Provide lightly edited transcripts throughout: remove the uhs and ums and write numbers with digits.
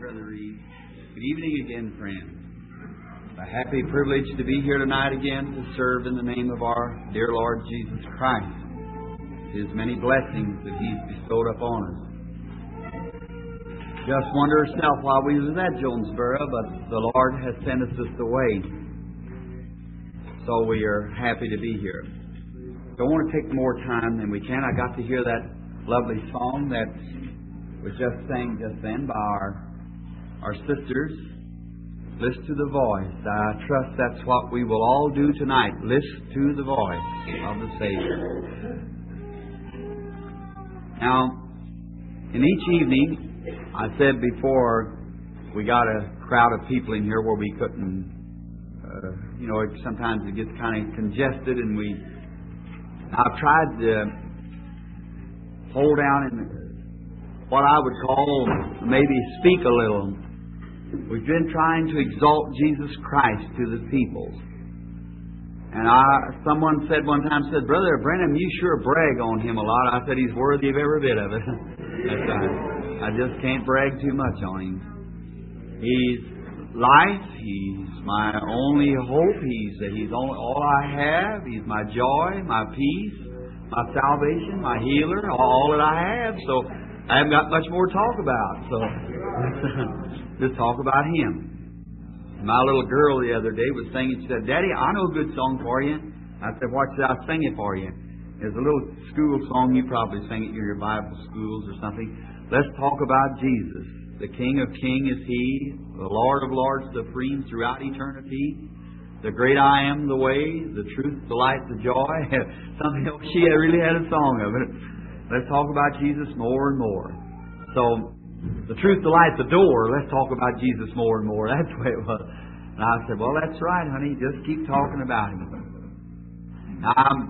Brother Reed. Good evening again, friends. A happy privilege to be here tonight again to serve in the name of our dear Lord Jesus Christ. His many blessings that He's bestowed upon us. Just wonder yourself why we was at Jonesboro, but the Lord has sent us this way. So we are happy to be here. Don't want to take more time than we can. I got to hear that lovely song that was just sang just then by our sisters. Listen to the voice. I trust that's what we will all do tonight. Listen to the voice of the Savior. Now, in each evening, I said before, we got a crowd of people in here where we couldn't, sometimes it gets kind of congested, and I've tried to hold down in what I would call maybe speak a little. We've been trying to exalt Jesus Christ to the peoples. And someone said one time, Brother Branham, you sure brag on Him a lot. I said, He's worthy of every bit of it. I just can't brag too much on Him. He's life. He's my only hope. He's all I have. He's my joy, my peace, my salvation, my healer, all that I have. So I haven't got much more to talk about. So just talk about Him. My little girl the other day was singing. She said, Daddy, I know a good song for you. I said, what should I sing it for you? It's a little school song. You probably sing it in your Bible schools or something. Let's talk about Jesus. The King of Kings is He. The Lord of Lords supreme throughout eternity. The great I am, the way, the truth, the light, the joy. Something else. She really had a song of it. Let's talk about Jesus more and more. So, the truth, the light, the door. Let's talk about Jesus more and more. That's the way it was. And I said, well, that's right, honey. Just keep talking about Him. Now,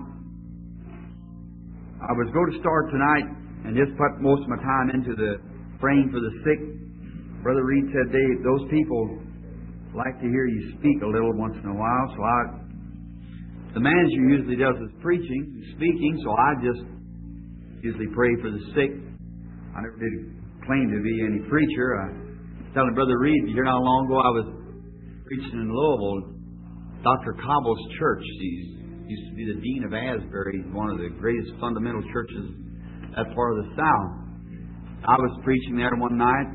I was going to start tonight and just put most of my time into the praying for the sick. Brother Reed said those people like to hear you speak a little once in a while. So the manager usually does his preaching, speaking. So I just usually pray for the sick. I never did claim to be any preacher. I was telling Brother Reed here not long ago, I was preaching in Louisville, Dr. Cobble's church. He used to be the Dean of Asbury, one of the greatest fundamental churches that part of the South. I was preaching there one night,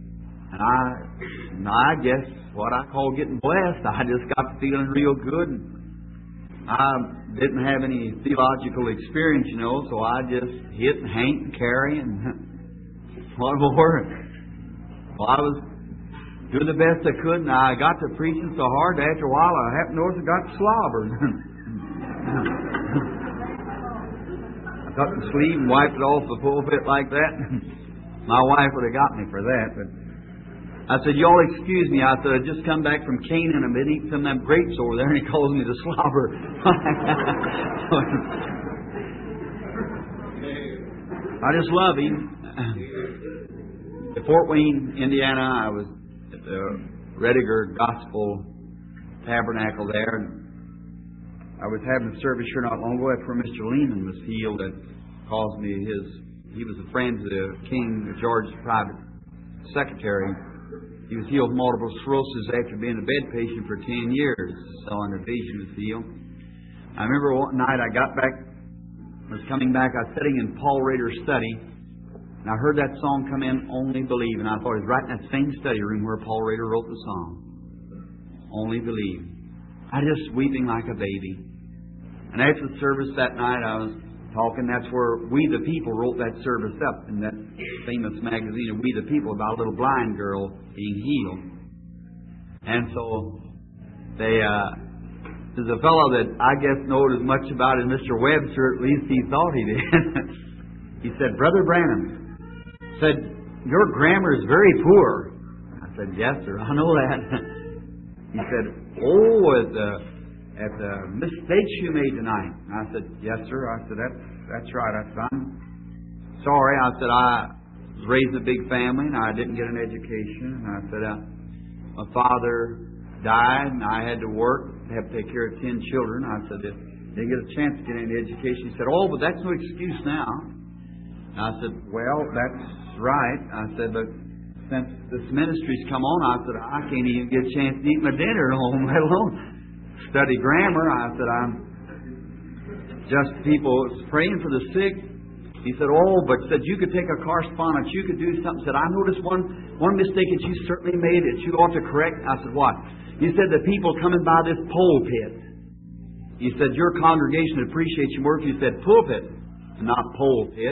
and I guess what I call getting blessed. I just got feeling real good. I didn't have any theological experience, so I just hit and hank and carry and what more? Well, I was doing the best I could, and I got to preaching so hard that after a while I happened to notice I got slobbered. I cut the sleeve and wiped it off the pulpit like that. My wife would have got me for that, but I said, y'all excuse me. I said, I just come back from Canaan. I've been eating some of them grapes over there, and he calls me the slobber. I just love Him. At Fort Wayne, Indiana, I was at the Rediger Gospel Tabernacle there, and I was having a service here not long ago. That's where Mr. Lehman was healed. That caused me he was a friend of the King George's private secretary. He was healed of multiple sclerosis after being a bed patient for 10 years. So under vision was healed. I remember one night I got back, was coming back, I was sitting in Paul Rader's study, and I heard that song come in, Only Believe, and I thought it was right in that same study room where Paul Rader wrote the song. Only Believe. I just weeping like a baby. And after the service that night, I was talking. That's where We the People wrote that service up in that famous magazine of We the People about a little blind girl being healed. And so there's a fellow that I guess knowed as much about it as Mr. Webster, at least he thought he did. He said, Brother Branham, said, your grammar is very poor. I said, yes, sir, I know that. He said, at the mistakes you made tonight. I said, yes, sir. I said, that's right. I said, I'm sorry. I said, I was raised in a big family and I didn't get an education. And I said, my father died and I had to work, have to take care of 10 children. I said, didn't get a chance to get any education. He said, but that's no excuse now. I said, well, that's right. I said, but since this ministry's come on, I said, I can't even get a chance to eat my dinner at home, let alone study grammar. I said, I'm just people praying for the sick. He said, oh, but said you could take a correspondence, you could do something. Said, I noticed one mistake that you certainly made that you ought to correct. I said, what? He said, the people coming by this pulpit. He said, your congregation appreciates your work. He said, pulpit, not pulpit.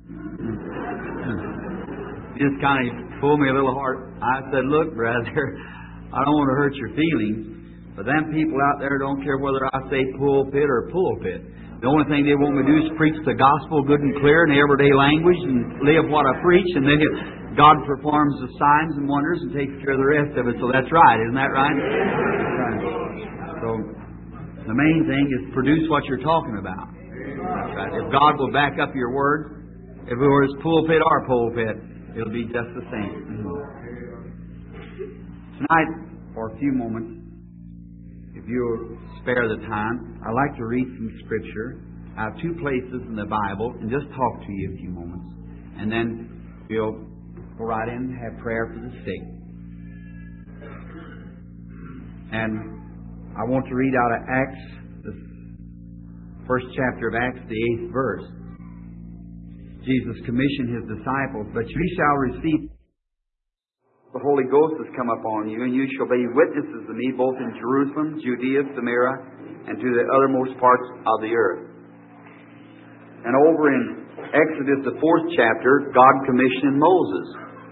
He just kind of pulled me a little hard. I said, look, brother, I don't want to hurt your feelings, but them people out there don't care whether I say pulpit or pulpit. The only thing they want me to do is preach the gospel good and clear in everyday language and live what I preach, and then God performs the signs and wonders and takes care of the rest of it. So that's right. Isn't that right? Right. So the main thing is produce what you're talking about. That's right. If God will back up your word, if it was pulpit or pulpit, it'll be just the same. Tonight, for a few moments, if you'll spare the time, I'd like to read some Scripture. I have two places in the Bible and just talk to you a few moments. And then we'll go right in and have prayer for the sick. And I want to read out of Acts, the first chapter of Acts, the 8th verse. Jesus commissioned His disciples, but you shall receive the Holy Ghost has come upon you, and you shall be witnesses of me both in Jerusalem, Judea, Samaria, and to the uttermost parts of the earth. And over in Exodus, the 4th chapter, God commissioned Moses.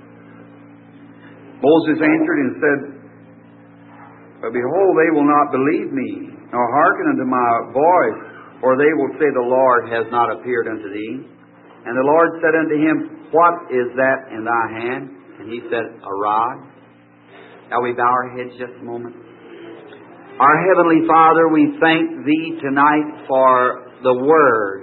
Moses answered and said, but behold, they will not believe me, nor hearken unto my voice, for they will say, the Lord has not appeared unto thee. And the Lord said unto him, what is that in thy hand? And he said, a rod. Shall we bow our heads just a moment? Our Heavenly Father, we thank Thee tonight for the Word.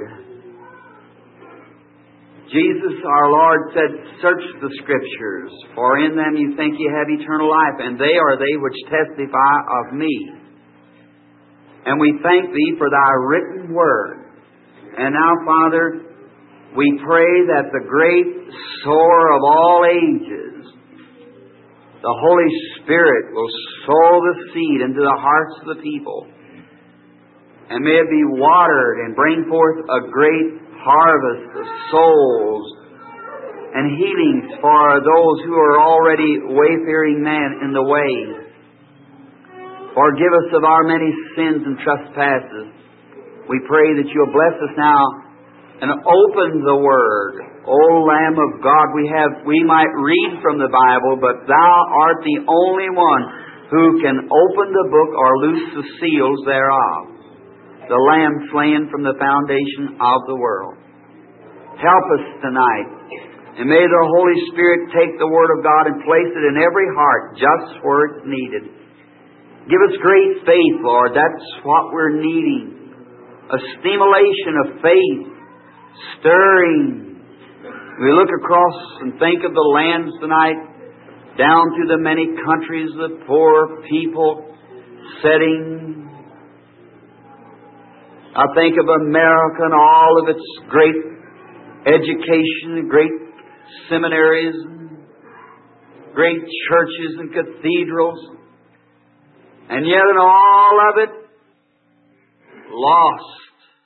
Jesus, our Lord, said, search the Scriptures, for in them you think you have eternal life, and they are they which testify of me. And we thank Thee for Thy written Word. And now, Father, we pray that the great sower of all ages, the Holy Spirit, will sow the seed into the hearts of the people. And may it be watered and bring forth a great harvest of souls and healings for those who are already wayfaring man in the way. Forgive us of our many sins and trespasses. We pray that you'll bless us now and open the Word. O Lamb of God, we might read from the Bible, but Thou art the only one who can open the book or loose the seals thereof. The Lamb slain from the foundation of the world. Help us tonight. And may the Holy Spirit take the Word of God and place it in every heart just where it's needed. Give us great faith, Lord. That's what we're needing. A stimulation of faith. Stirring. We look across and think of the lands tonight, down to the many countries, the poor people setting. I think of America and all of its great education, great seminaries, great churches and cathedrals. And yet in all of it, lost.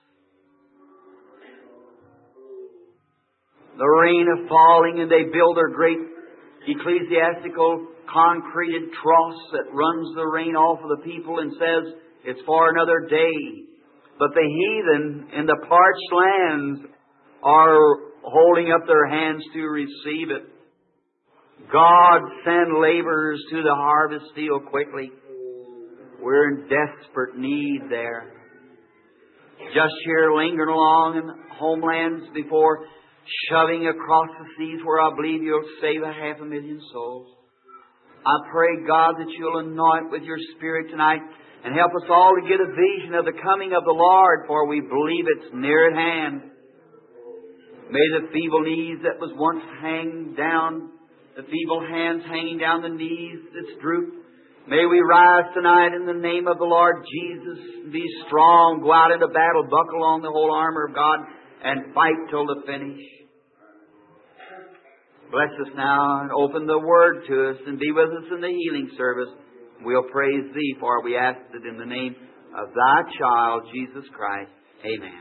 The rain is falling, and they build their great ecclesiastical concreted troughs that runs the rain off of the people and says it's for another day. But the heathen in the parched lands are holding up their hands to receive it. God, send laborers to the harvest field quickly. We're in desperate need there. Just here lingering along in homelands before shoving across the seas where I believe you'll save 500,000 souls. I pray, God, that you'll anoint with your Spirit tonight and help us all to get a vision of the coming of the Lord, for we believe it's near at hand. May the feeble knees that was once hanging down, the feeble hands hanging down the knees that's drooped, may we rise tonight in the name of the Lord Jesus, be strong, go out into battle, buckle on the whole armor of God, and fight till the finish. Bless us now and open the Word to us and be with us in the healing service. We'll praise Thee, for we ask it in the name of Thy child, Jesus Christ. Amen.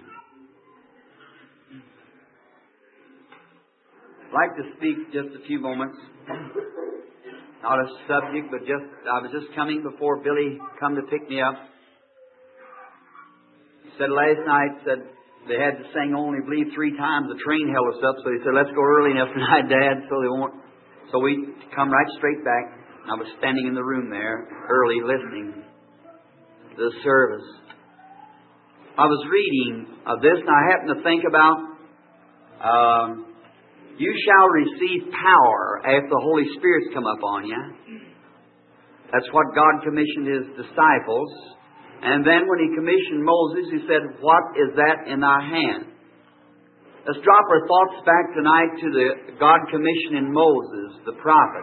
I'd like to speak just a few moments. Not a subject, but I was just coming before Billy come to pick me up. He said last night, they had to sing only, I believe, 3 times. The train held us up, so he said, let's go early enough tonight, Dad, so they won't. So we come right straight back. I was standing in the room there early listening to the service. I was reading of this, and I happened to think about, you shall receive power after the Holy Spirit's come up on you. That's what God commissioned His disciples. And then when He commissioned Moses, He said, what is that in thy hand? Let's drop our thoughts back tonight to the God commissioning Moses, the prophet.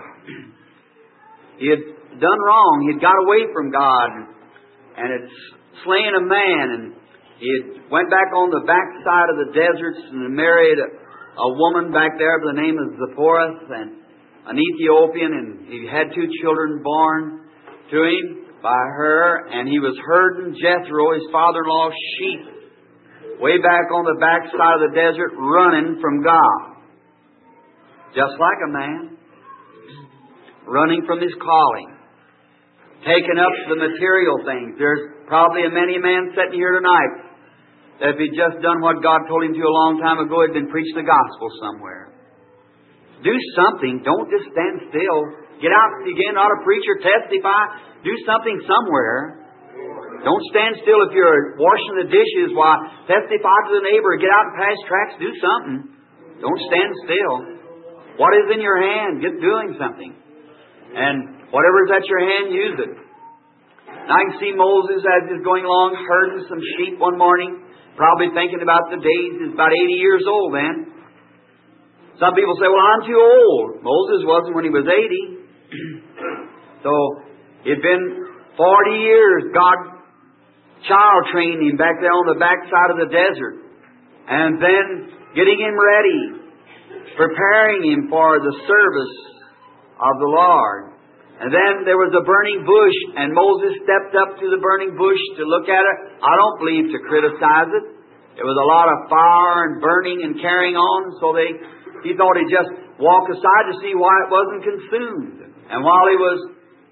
He had done wrong. He had got away from God and had slain a man. And he had went back on the backside of the deserts and married a woman back there by the name of Zipporah, and an Ethiopian, and he had 2 children born to him by her, and he was herding Jethro, his father-in-law's sheep, way back on the backside of the desert, running from God. Just like a man, running from his calling, taking up the material things. There's probably a many man sitting here tonight that if he'd just done what God told him to a long time ago, he'd been preached the gospel somewhere. Do something. Don't just stand still. Get out again, not a preacher, testify. Do something somewhere. Don't stand still if you're washing the dishes. Why, testify to the neighbor. Get out and pass tracts. Do something. Don't stand still. What is in your hand? Get doing something. And whatever's at your hand, use it. And I can see Moses as he's going along herding some sheep one morning, probably thinking about the days. He's about 80 years old then. Some people say, well, I'm too old. Moses wasn't when he was 80. So it'd been 40 years God child trained him back there on the backside of the desert. And then getting him ready, preparing him for the service of the Lord. And then there was a burning bush, and Moses stepped up to the burning bush to look at it. I don't believe to criticize it. There was a lot of fire and burning and carrying on, so he thought he'd just walk aside to see why it wasn't consumed. And while he was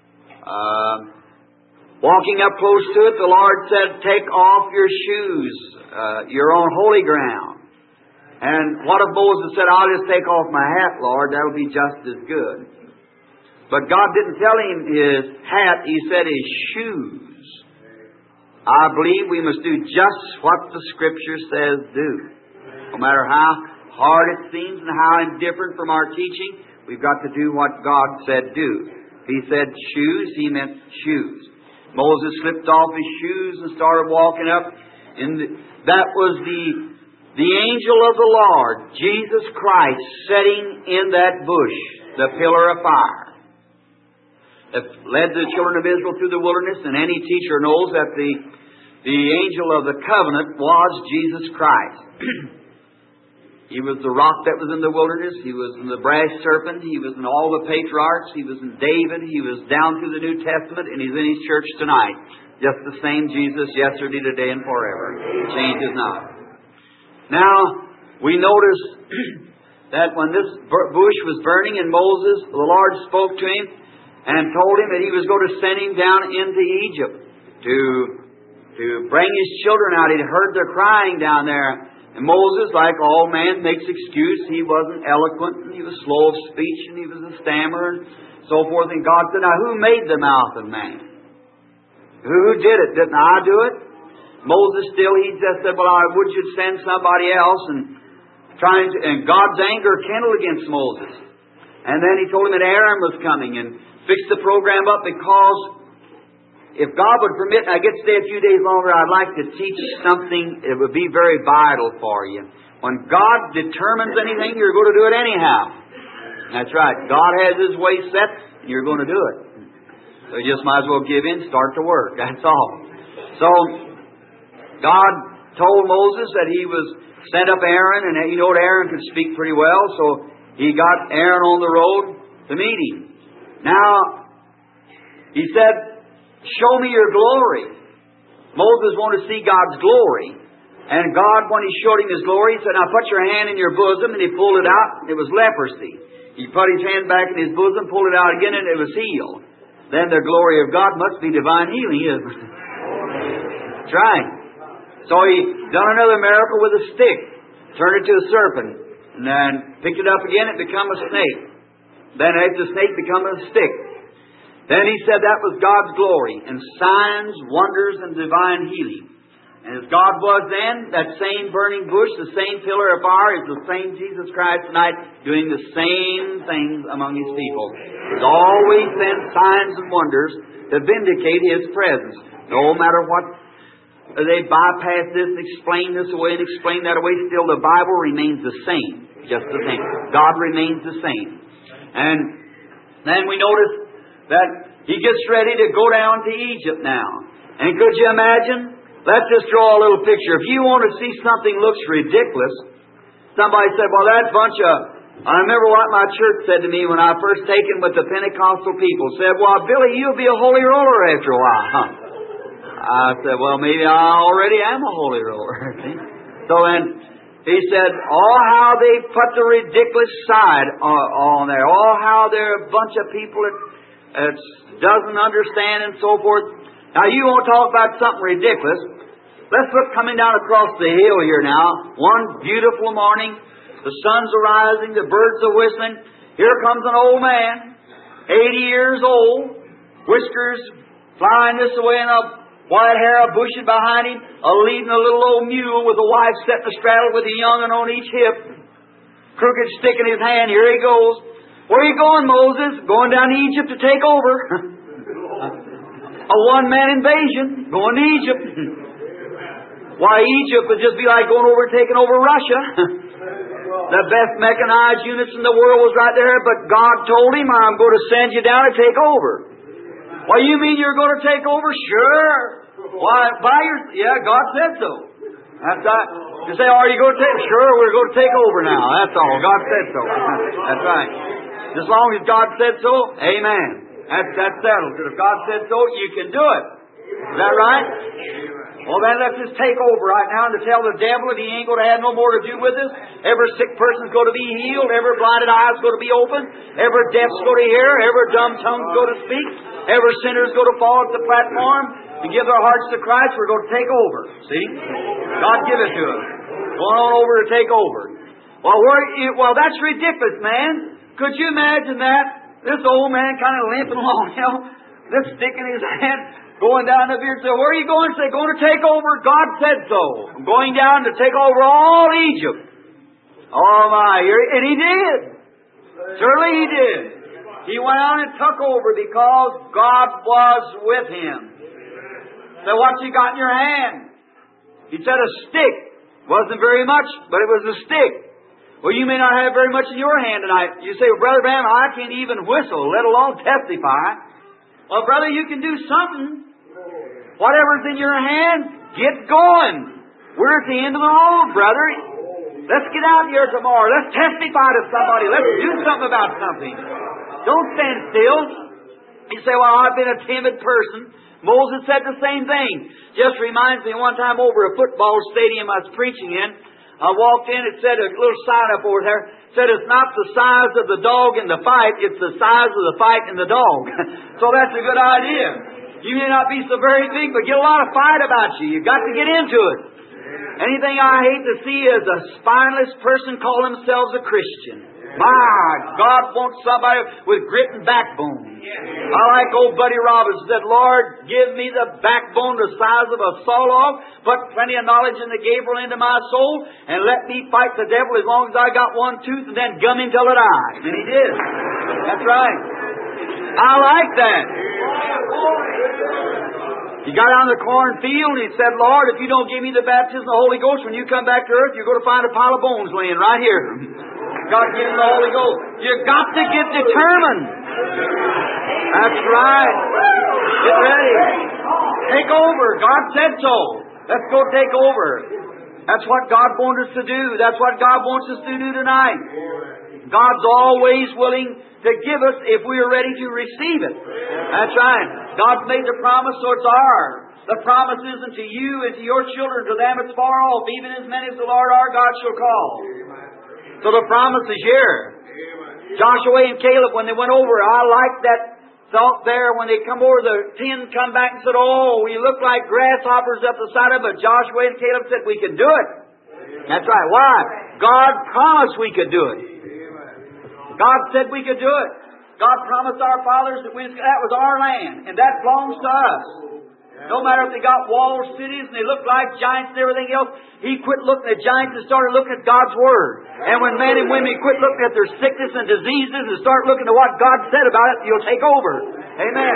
walking up close to it, the Lord said, take off your shoes. You're on holy ground. And what if Moses said, I'll just take off my hat, Lord, that'll be just as good. But God didn't tell him his hat, He said his shoes. I believe we must do just what the Scripture says do. No matter how hard it seems and how indifferent from our teaching, we've got to do what God said do. He said shoes, He meant shoes. Moses slipped off his shoes and started walking up. And that was the angel of the Lord, Jesus Christ, sitting in that bush, the pillar of fire, that led the children of Israel through the wilderness. And any teacher knows that the angel of the covenant was Jesus Christ. He was the rock that was in the wilderness. He was in the brass serpent. He was in all the patriarchs. He was in David. He was down through the New Testament, and He's in His church tonight. Just the same Jesus yesterday, today, and forever. Changes not. Now, we notice that when this bush was burning in Moses, the Lord spoke to him and told him that He was going to send him down into Egypt to bring His children out. He'd heard their crying down there. And Moses, like all man, makes excuse. He wasn't eloquent, and he was slow of speech, and he was a stammerer, and so forth. And God said, now who made the mouth of man? Who did it? Didn't I do it? Moses still, he just said, well, I would you'd send somebody else. And God's anger kindled against Moses. And then He told him that Aaron was coming and fixed the program up, because if God would permit, I get to stay a few days longer, I'd like to teach something that would be very vital for you. When God determines anything, you're going to do it anyhow. That's right. God has His way set, and you're going to do it. So you just might as well give in, start to work. That's all. So God told Moses that He was sent up Aaron, and you know Aaron could speak pretty well, so he got Aaron on the road to meet him. Now, he said, show me your glory. Moses wanted to see God's glory. And God, when He showed him His glory, He said, now put your hand in your bosom. And he pulled it out, and it was leprosy. He put his hand back in his bosom, pulled it out again, and it was healed. Then the glory of God must be divine healing, isn't it? That's right. So he done another miracle with a stick. Turned it to a serpent. And then picked it up again, it became a snake. Then after the snake became a stick. Then he said that was God's glory, and signs, wonders, and divine healing. And as God was then, that same burning bush, the same pillar of fire, is the same Jesus Christ tonight, doing the same things among His people. There's always been signs and wonders to vindicate His presence. No matter what they bypass this and explain this away and explain that away, still the Bible remains the same. Just the same. God remains the same. And then we notice that he gets ready to go down to Egypt now. And could you imagine? Let's just draw a little picture. If you want to see something looks ridiculous, somebody said, well, that bunch of... I remember what my church said to me when I first taken with the Pentecostal people. Said, well, Billy, you'll be a holy roller after a while. Huh? I said, well, maybe I already am a holy roller. So then he said, oh, how they put the ridiculous side on there. Oh, how they're a bunch of people that doesn't understand and so forth. Now, you want to talk about something ridiculous. Let's look coming down across the hill here now. One beautiful morning. The sun's arising. The birds are whistling. Here comes an old man, 80 years old, whiskers flying this way and a white hair bushy behind him, leading a little old mule with a wife setting astraddle with a young'un on each hip, crooked stick in his hand. Here he goes. Where are you going, Moses? Going down to Egypt to take over. A one-man invasion, going to Egypt. Why, Egypt would just be like going over and taking over Russia. The best mechanized units in the world was right there, but God told him, I'm going to send you down to take over. Why, you mean you're going to take over? Sure. Why, yeah, God said so. That's right. You say, are you going to take? Sure, we're going to take over now. That's all. God said so. That's right. As long as God said so, amen. That's settled. If God said so, you can do it. Is that right? Well, then let's just take over right now and to tell the devil that he ain't going to have no more to do with us. Every sick person's going to be healed. Every blinded eye's going to be open. Every deaf's going to hear. Every dumb tongue's going to speak. Every sinner's going to fall at the platform and give their hearts to Christ. We're going to take over. See? God give it to us. Going on over to take over. Well, that's ridiculous, man. Could you imagine that? This old man kind of limping along, this stick in his hand, going down up here and say, where are you going? Say, going to take over. God said so. I'm going down to take over all Egypt. Oh my, and he did. Surely he did. He went on and took over because God was with him. So what you got in your hand? He said a stick. Wasn't very much, but it was a stick. Well, you may not have very much in your hand tonight. You say, well, Brother Branham, I can't even whistle, let alone testify. Well, brother, you can do something. Whatever's in your hand, get going. We're at the end of the road, brother. Let's get out here tomorrow. Let's testify to somebody. Let's do something about something. Don't stand still. You say, well, I've been a timid person. Moses said the same thing. Just reminds me one time over a football stadium I was preaching in. I walked in, it said a little sign up over there, said it's not the size of the dog in the fight, it's the size of the fight in the dog. So that's a good idea. You may not be so very big, but get a lot of fight about you. You've got to get into it. Anything I hate to see is a spineless person call themselves a Christian. My God wants somebody with grit and backbone. I like old Buddy Roberts said, Lord, give me the backbone the size of a saw log, put plenty of knowledge in the Gabriel into my soul, and let me fight the devil as long as I got one tooth and then gum him till it dies. And he did. That's right. I like that. He got out in the cornfield and he said, Lord, if you don't give me the baptism of the Holy Ghost, when you come back to earth, you're going to find a pile of bones laying right here. God give him the Holy Ghost. You've got to get determined. That's right. Get ready. Take over. God said so. Let's go take over. That's what God wants us to do. That's what God wants us to do tonight. God's always willing to give us if we are ready to receive it. That's right. God's made the promise, so it's ours. The promise isn't to you and to your children, to them it's far off, even as many as the Lord our God shall call. So the promise is here. Joshua and Caleb, when they went over, I like that thought there. When they come over, the 10 come back and said, oh, we look like grasshoppers up the side of it. But Joshua and Caleb said, we can do it. That's right. Why? God promised we could do it. God said we could do it. God promised our fathers that that was our land, and that belongs to us. No matter if they got walled cities and they looked like giants and everything else, He quit looking at giants and started looking at God's Word. And when men and women quit looking at their sickness and diseases and start looking at what God said about it, He'll take over. Amen.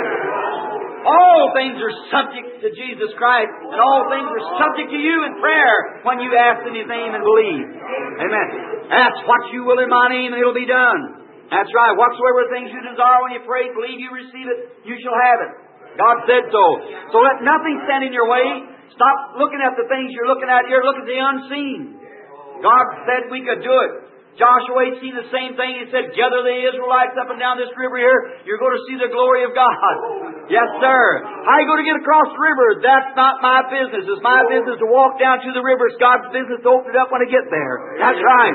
All things are subject to Jesus Christ, and all things are subject to you in prayer when you ask in His name and believe. Amen. Ask what you will in my name and it'll be done. That's right. Whatsoever things you desire when you pray, believe you receive it, you shall have it. God said so. So let nothing stand in your way. Stop looking at the things you're looking at here. Look at the unseen. God said we could do it. Joshua had seen the same thing. He said, gather the Israelites up and down this river here. You're going to see the glory of God. Yes, sir. How are you going to get across the river? That's not my business. It's my business to walk down to the river. It's God's business to open it up when I get there. That's right.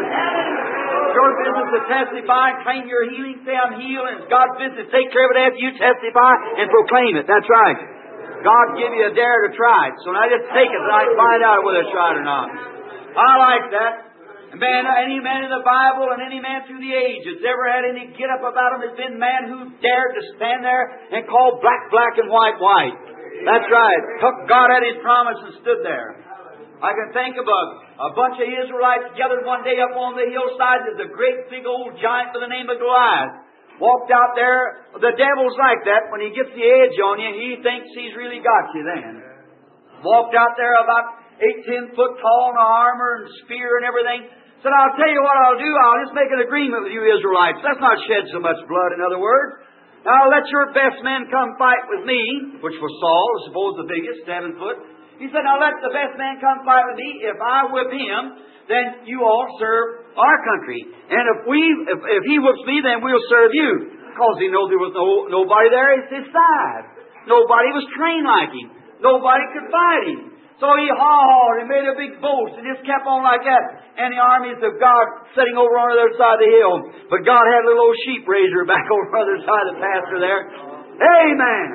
Your business to testify and claim your healing, say I'm healed, and it's God's business to take care of it after you testify and proclaim it. That's right. God give you a dare to try it. So now just take it and I find out whether it's right or not. I like that. Man, any man in the Bible and any man through the ages ever had any get up about him has been man who dared to stand there and call black, black, and white, white. That's right. Took God at His promise and stood there. I can think of a bunch of Israelites gathered one day up on the hillside. There's a great big old giant by the name of Goliath. Walked out there. The devil's like that. When he gets the edge on you, he thinks he's really got you then. Walked out there about 8-10 foot tall in armor and spear and everything. Said, I'll tell you what I'll do. I'll just make an agreement with you Israelites. Let's not shed so much blood, in other words. Now let your best men come fight with me, which was Saul, I suppose the biggest, 7 foot. He said, now let the best man come fight with me. If I whip him, then you all serve our country. And if he whips me, then we'll serve you. Because he knows there was nobody there at his side. Nobody was trained like him. Nobody could fight him. So he hawed and made a big boast and just kept on like that. And the armies of God sitting over on the other side of the hill. But God had a little old sheep raiser back over on the other side of the pasture there. Amen.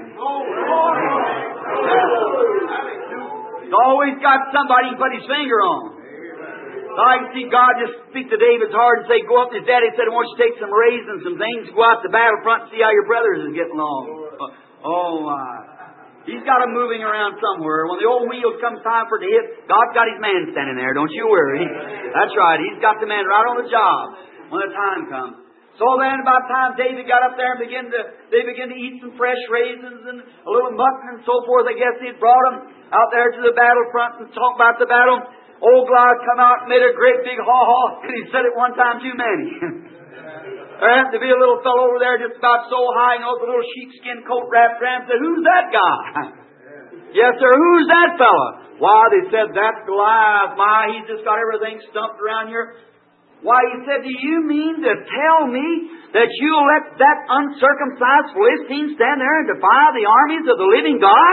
He's always got somebody he can put his finger on. So I can see God just speak to David's heart and say, go up to his daddy. He said, I want you to take some raisins, some things, go out to the battlefront and see how your brothers is getting along. Oh, my. He's got them moving around somewhere. When the old wheels comes time for it to hit, God's got His man standing there. Don't you worry. That's right. He's got the man right on the job when the time comes. So then, by the time David got up there and they began to eat some fresh raisins and a little mutton and so forth. I guess he'd brought them out there to the battlefront and talked about the battle. Old Goliath come out and made a great big haw-haw, and he said it one time too many. There happened to be a little fellow over there just about so high, with a little sheepskin coat wrapped around, and said, who's that guy? Yes, sir, who's that fella? Why, they said, that's Goliath. My, he's just got everything stumped around here. Why, he said, do you mean to tell me that you'll let that uncircumcised Philistine stand there and defy the armies of the living God?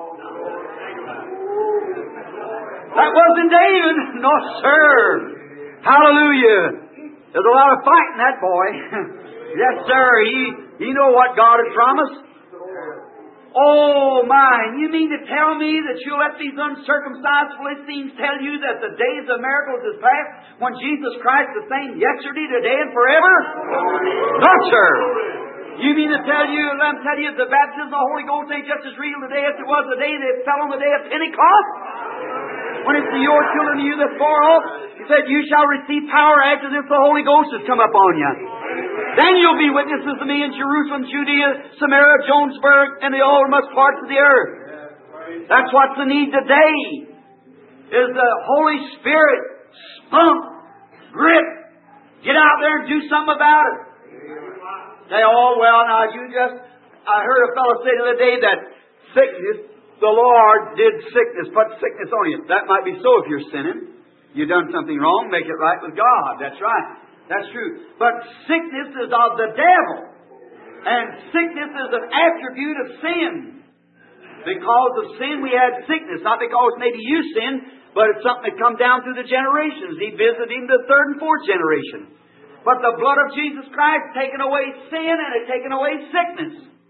That wasn't David. No, sir. Hallelujah. There's a lot of fight in that boy. Yes, sir. He know what God had promised. Oh, my. You mean to tell me that you'll let these uncircumcised Philistines tell you that the days of miracles is past when Jesus Christ is the same yesterday, today, and forever? No, sir. You mean to let them tell you the baptism of the Holy Ghost ain't just as real today as it was the day that it fell on the day of Pentecost? When it's to your children and you that's far off, He said, you shall receive power after this the Holy Ghost has come upon you. Then you'll be witnesses to me in Jerusalem, Judea, Samaria, Jonesburg, and the uttermost parts of the earth. That's what's the need today, is the Holy Spirit, spunk, grit, get out there and do something about it. Say, oh, well, now I heard a fellow say the other day that sickness, the Lord did sickness, put sickness on you. That might be so if you're sinning. You've done something wrong, make it right with God. That's right. That's true. But sickness is of the devil. And sickness is an attribute of sin. Because of sin we had sickness. Not because maybe you sinned, but it's something that come down through the generations. He visited him the third and fourth generation. But the blood of Jesus Christ taken away sin and it taken away sickness.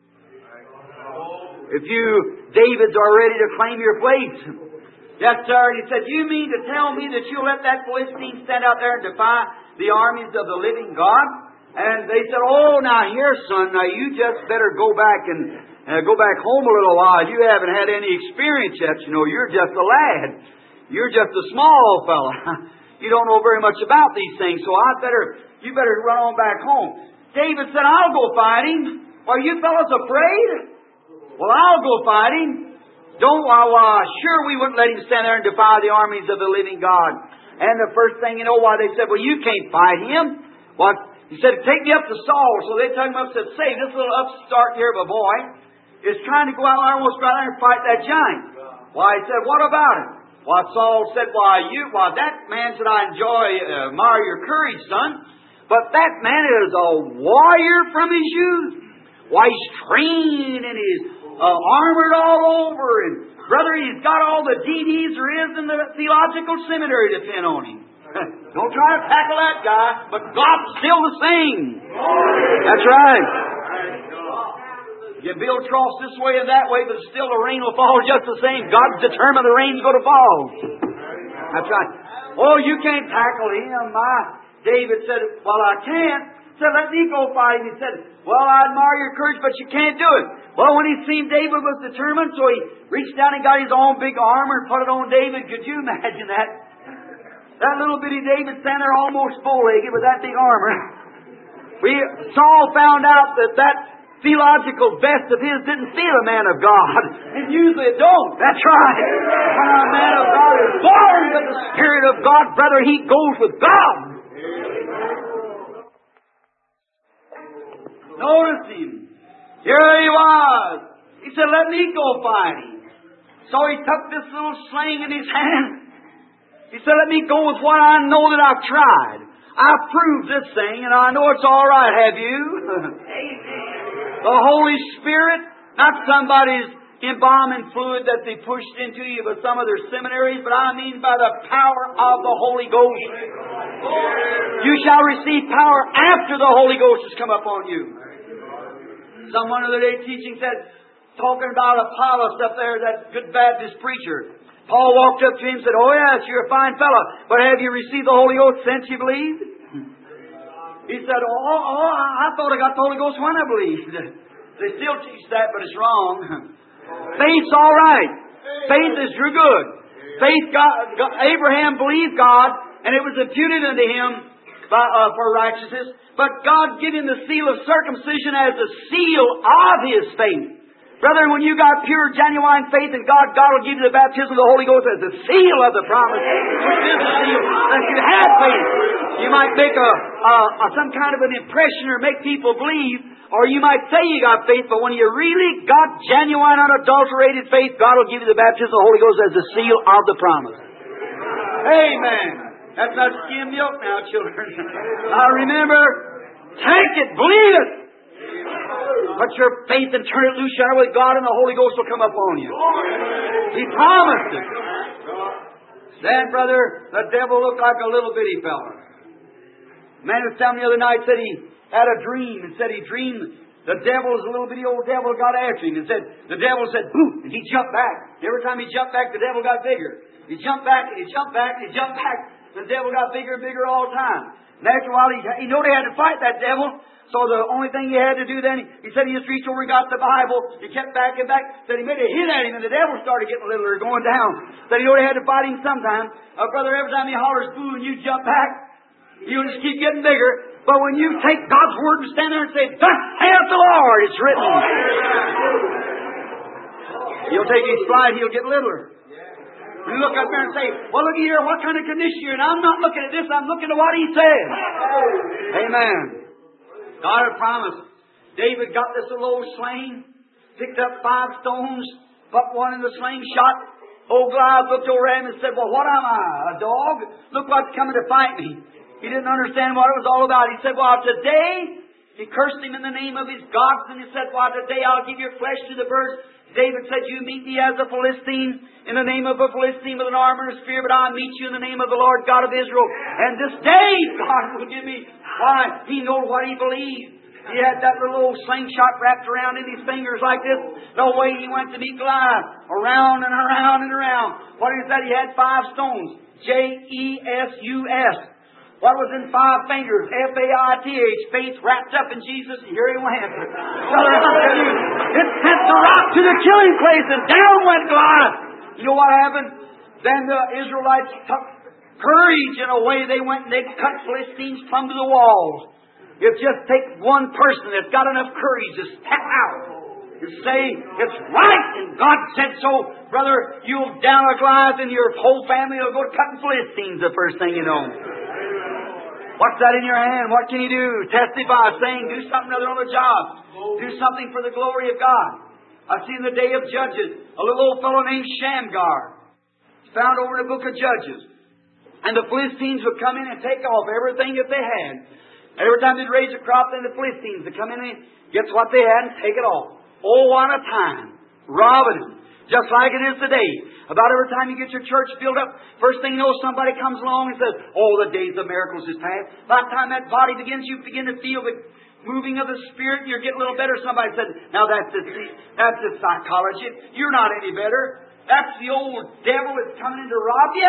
If David's are ready to claim your place. Yes, sir. And he said, you mean to tell me that you'll let that Philistine stand out there and defy the armies of the living God? And they said, oh, now here, son, now you just better go back and go back home a little while. You haven't had any experience yet. You know, you're just a lad. You're just a small fella. You don't know very much about these things, so you better run on back home. David said, I'll go fight him. Are you fellas afraid? Well, I'll go fight him. Sure we wouldn't let him stand there and defy the armies of the living God. And the first thing you know why they said, well, you can't fight him. What? He said, take me up to Saul. So they took him up and said, say, this little upstart here of a boy is trying to go out there almost right there and fight that giant. Why, he said, what about it? Why, Saul said, that man said, I admire your courage, son. But that man is a warrior from his youth. Why, he's trained and he's armored all over. And brother, he's got all the DDs there is in the theological seminary to pin on him. Don't try to tackle that guy, but God's still the same. That's right. You build troughs this way and that way, but still the rain will fall just the same. God's determined the rain's going to fall. That's right. Oh, you can't tackle him. David said, well, I can't. He said, let me go fight him. He said, well, I admire your courage, but you can't do it. Well, when he seen David was determined, so he reached down and got his own big armor and put it on David. Could you imagine that? That little bitty David standing there almost full-legged with that big armor. Saul found out that theological vest of his didn't fit a man of God. And usually it don't. That's right. When a man of God is born with the Spirit of God, brother, he goes with God. Notice him. Here he was. He said, let me go fight him. So he took this little sling in his hand. He said, let me go with what I know that I've tried. I've proved this thing, and I know it's all right, have you? The Holy Spirit, not somebody's embalming fluid that they pushed into you by some of their seminaries, but I mean by the power of the Holy Ghost. You shall receive power after the Holy Ghost has come upon you. Someone the other day teaching said, talking about Apollos up there, that good Baptist preacher. Paul walked up to him and said, oh yes, you're a fine fellow, but have you received the Holy Ghost since you believed? He said, I thought I got the Holy Ghost when I believed. They still teach that, but it's wrong. Faith's all right. Faith is real good. Faith, Abraham believed God, and it was imputed unto him for righteousness. But God gave him the seal of circumcision as the seal of his faith. Brother, when you got pure, genuine faith in God, God will give you the baptism of the Holy Ghost as the seal of the promise, which is the seal that you have faith. You might make some kind of an impression or make people believe, or you might say you got faith, but when you really got genuine, unadulterated faith, God will give you the baptism of the Holy Ghost as the seal of the promise. Amen. That's not skim milk now, children. Now remember, take it, believe it. Put your faith and turn it loose, share with God, and the Holy Ghost will come upon you. He promised it. Then, brother, the devil looked like a little bitty fella. A man was telling me the other night, said he had a dream, and said he dreamed the devil was a little bitty old devil got after him, and said the devil said, "Boo!" and he jumped back. Every time he jumped back, the devil got bigger. He jumped back, and he jumped back, and he jumped back. The devil got bigger and bigger all the time. And after a while, he knew they had to fight that devil. So the only thing he had to do then, he said he just reached over and got the Bible. He kept back and back. Said he made a hit at him, and the devil started getting littler, going down. Said he only had to fight him sometime. Brother, every time he hollers boo and you jump back, you'll just keep getting bigger. But when you take God's word and stand there and say, "Thus saith the Lord," it's written. He'll take his slide, he'll get littler. You look up there and say, "Well, look here, what kind of condition you're in?" I'm not looking at this, I'm looking at what he said. Amen. God had promised. David got this little old sling, picked up 5 stones, put one in the slingshot. Old Goliath looked over at him and said, "Well, what am I, a dog? Look what's coming to fight me." He didn't understand what it was all about. He said, well, today, he cursed him in the name of his gods, and he said, well, today I'll give your flesh to the birds. David said, you meet me as a Philistine, in the name of a Philistine with an arm and a spear, but I meet you in the name of the Lord God of Israel. And this day God will give me. Why? He knew what he believed. He had that little old slingshot wrapped around in his fingers like this. The way he went to meet Goliath. Around and around and around. What is that? He had 5 stones. Jesus. What was in 5 fingers? Faith. Faith wrapped up in Jesus. And here he went. Brother, I'll tell you, it sent the rock to the killing place and down went Goliath. You know what happened? Then the Israelites took courage and away they went and they cut Philistines plumb to the walls. It just takes one person that's got enough courage to step out and say, it's right, and God said so. Brother, you'll down a Goliath and your whole family will go to cutting Philistines the first thing you know. What's that in your hand? What can you do? Testify, saying, do something other on the job. Do something for the glory of God. I've seen the day of Judges, a little old fellow named Shamgar. It's found over in the book of Judges. And the Philistines would come in and take off everything that they had. Every time they'd raise a crop, then the Philistines would come in and get what they had and take it off. Oh, what a time. Robbing them. Just like it is today. About every time you get your church filled up, first thing you know, somebody comes along and says, oh, the days of miracles is past. By the time that body begins, you begin to feel the moving of the Spirit, and you're getting a little better. Somebody said, now that's the psychology. You're not any better. That's the old devil that's coming in to rob you.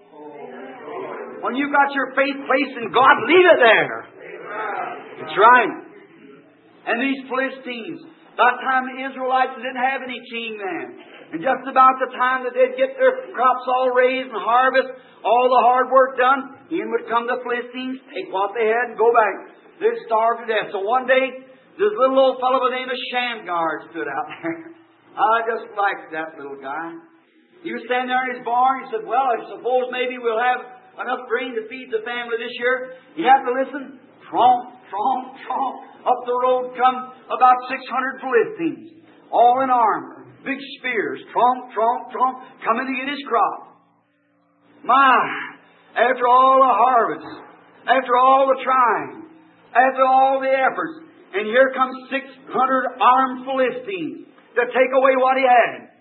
When you've got your faith placed in God, leave it there. That's right. And these Philistines, by the time the Israelites didn't have any king then. And just about the time that they'd get their crops all raised and harvest, all the hard work done, in would come the Philistines, take what they had and go back. They'd starve to death. So one day, this little old fellow by the name of Shamgar stood out there. I just liked that little guy. He was standing there in his barn. He said, well, I suppose maybe we'll have enough grain to feed the family this year. You have to listen. Tromp, tromp, tromp. Up the road come about 600 Philistines, all in armor. Big spears, tromp, tromp, tromp, coming to get his crop. My, after all the harvest, after all the trying, after all the efforts, and here comes 600 armed Philistines to take away what he had.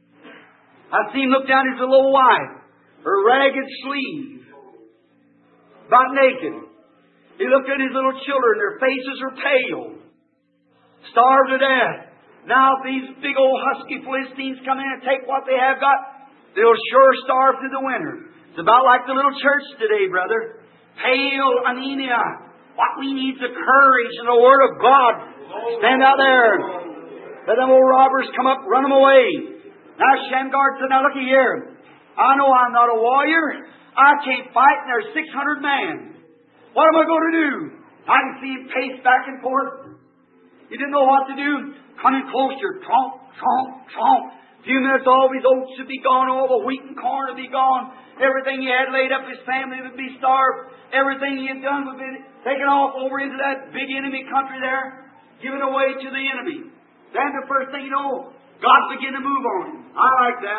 I see him look down his little wife, her ragged sleeve, about naked. He looked at his little children, their faces are pale, starved to death. Now, if these big old husky Philistines come in and take what they have got, they'll sure starve through the winter. It's about like the little church today, brother. Pale anemia. What we need is the courage and the Word of God. Stand out there. Let them old robbers come up, run them away. Now, Shamgar said, now looky here. I know I'm not a warrior. I can't fight, and there's 600 men. What am I going to do? I can see him pace back and forth. He didn't know what to do. Coming closer, tromp, tromp, tromp. A few minutes, all his oats would be gone, all the wheat and corn would be gone. Everything he had laid up, his family would be starved. Everything he had done would be taken off over into that big enemy country there, given away to the enemy. Then the first thing you know, God began to move on him. I like that.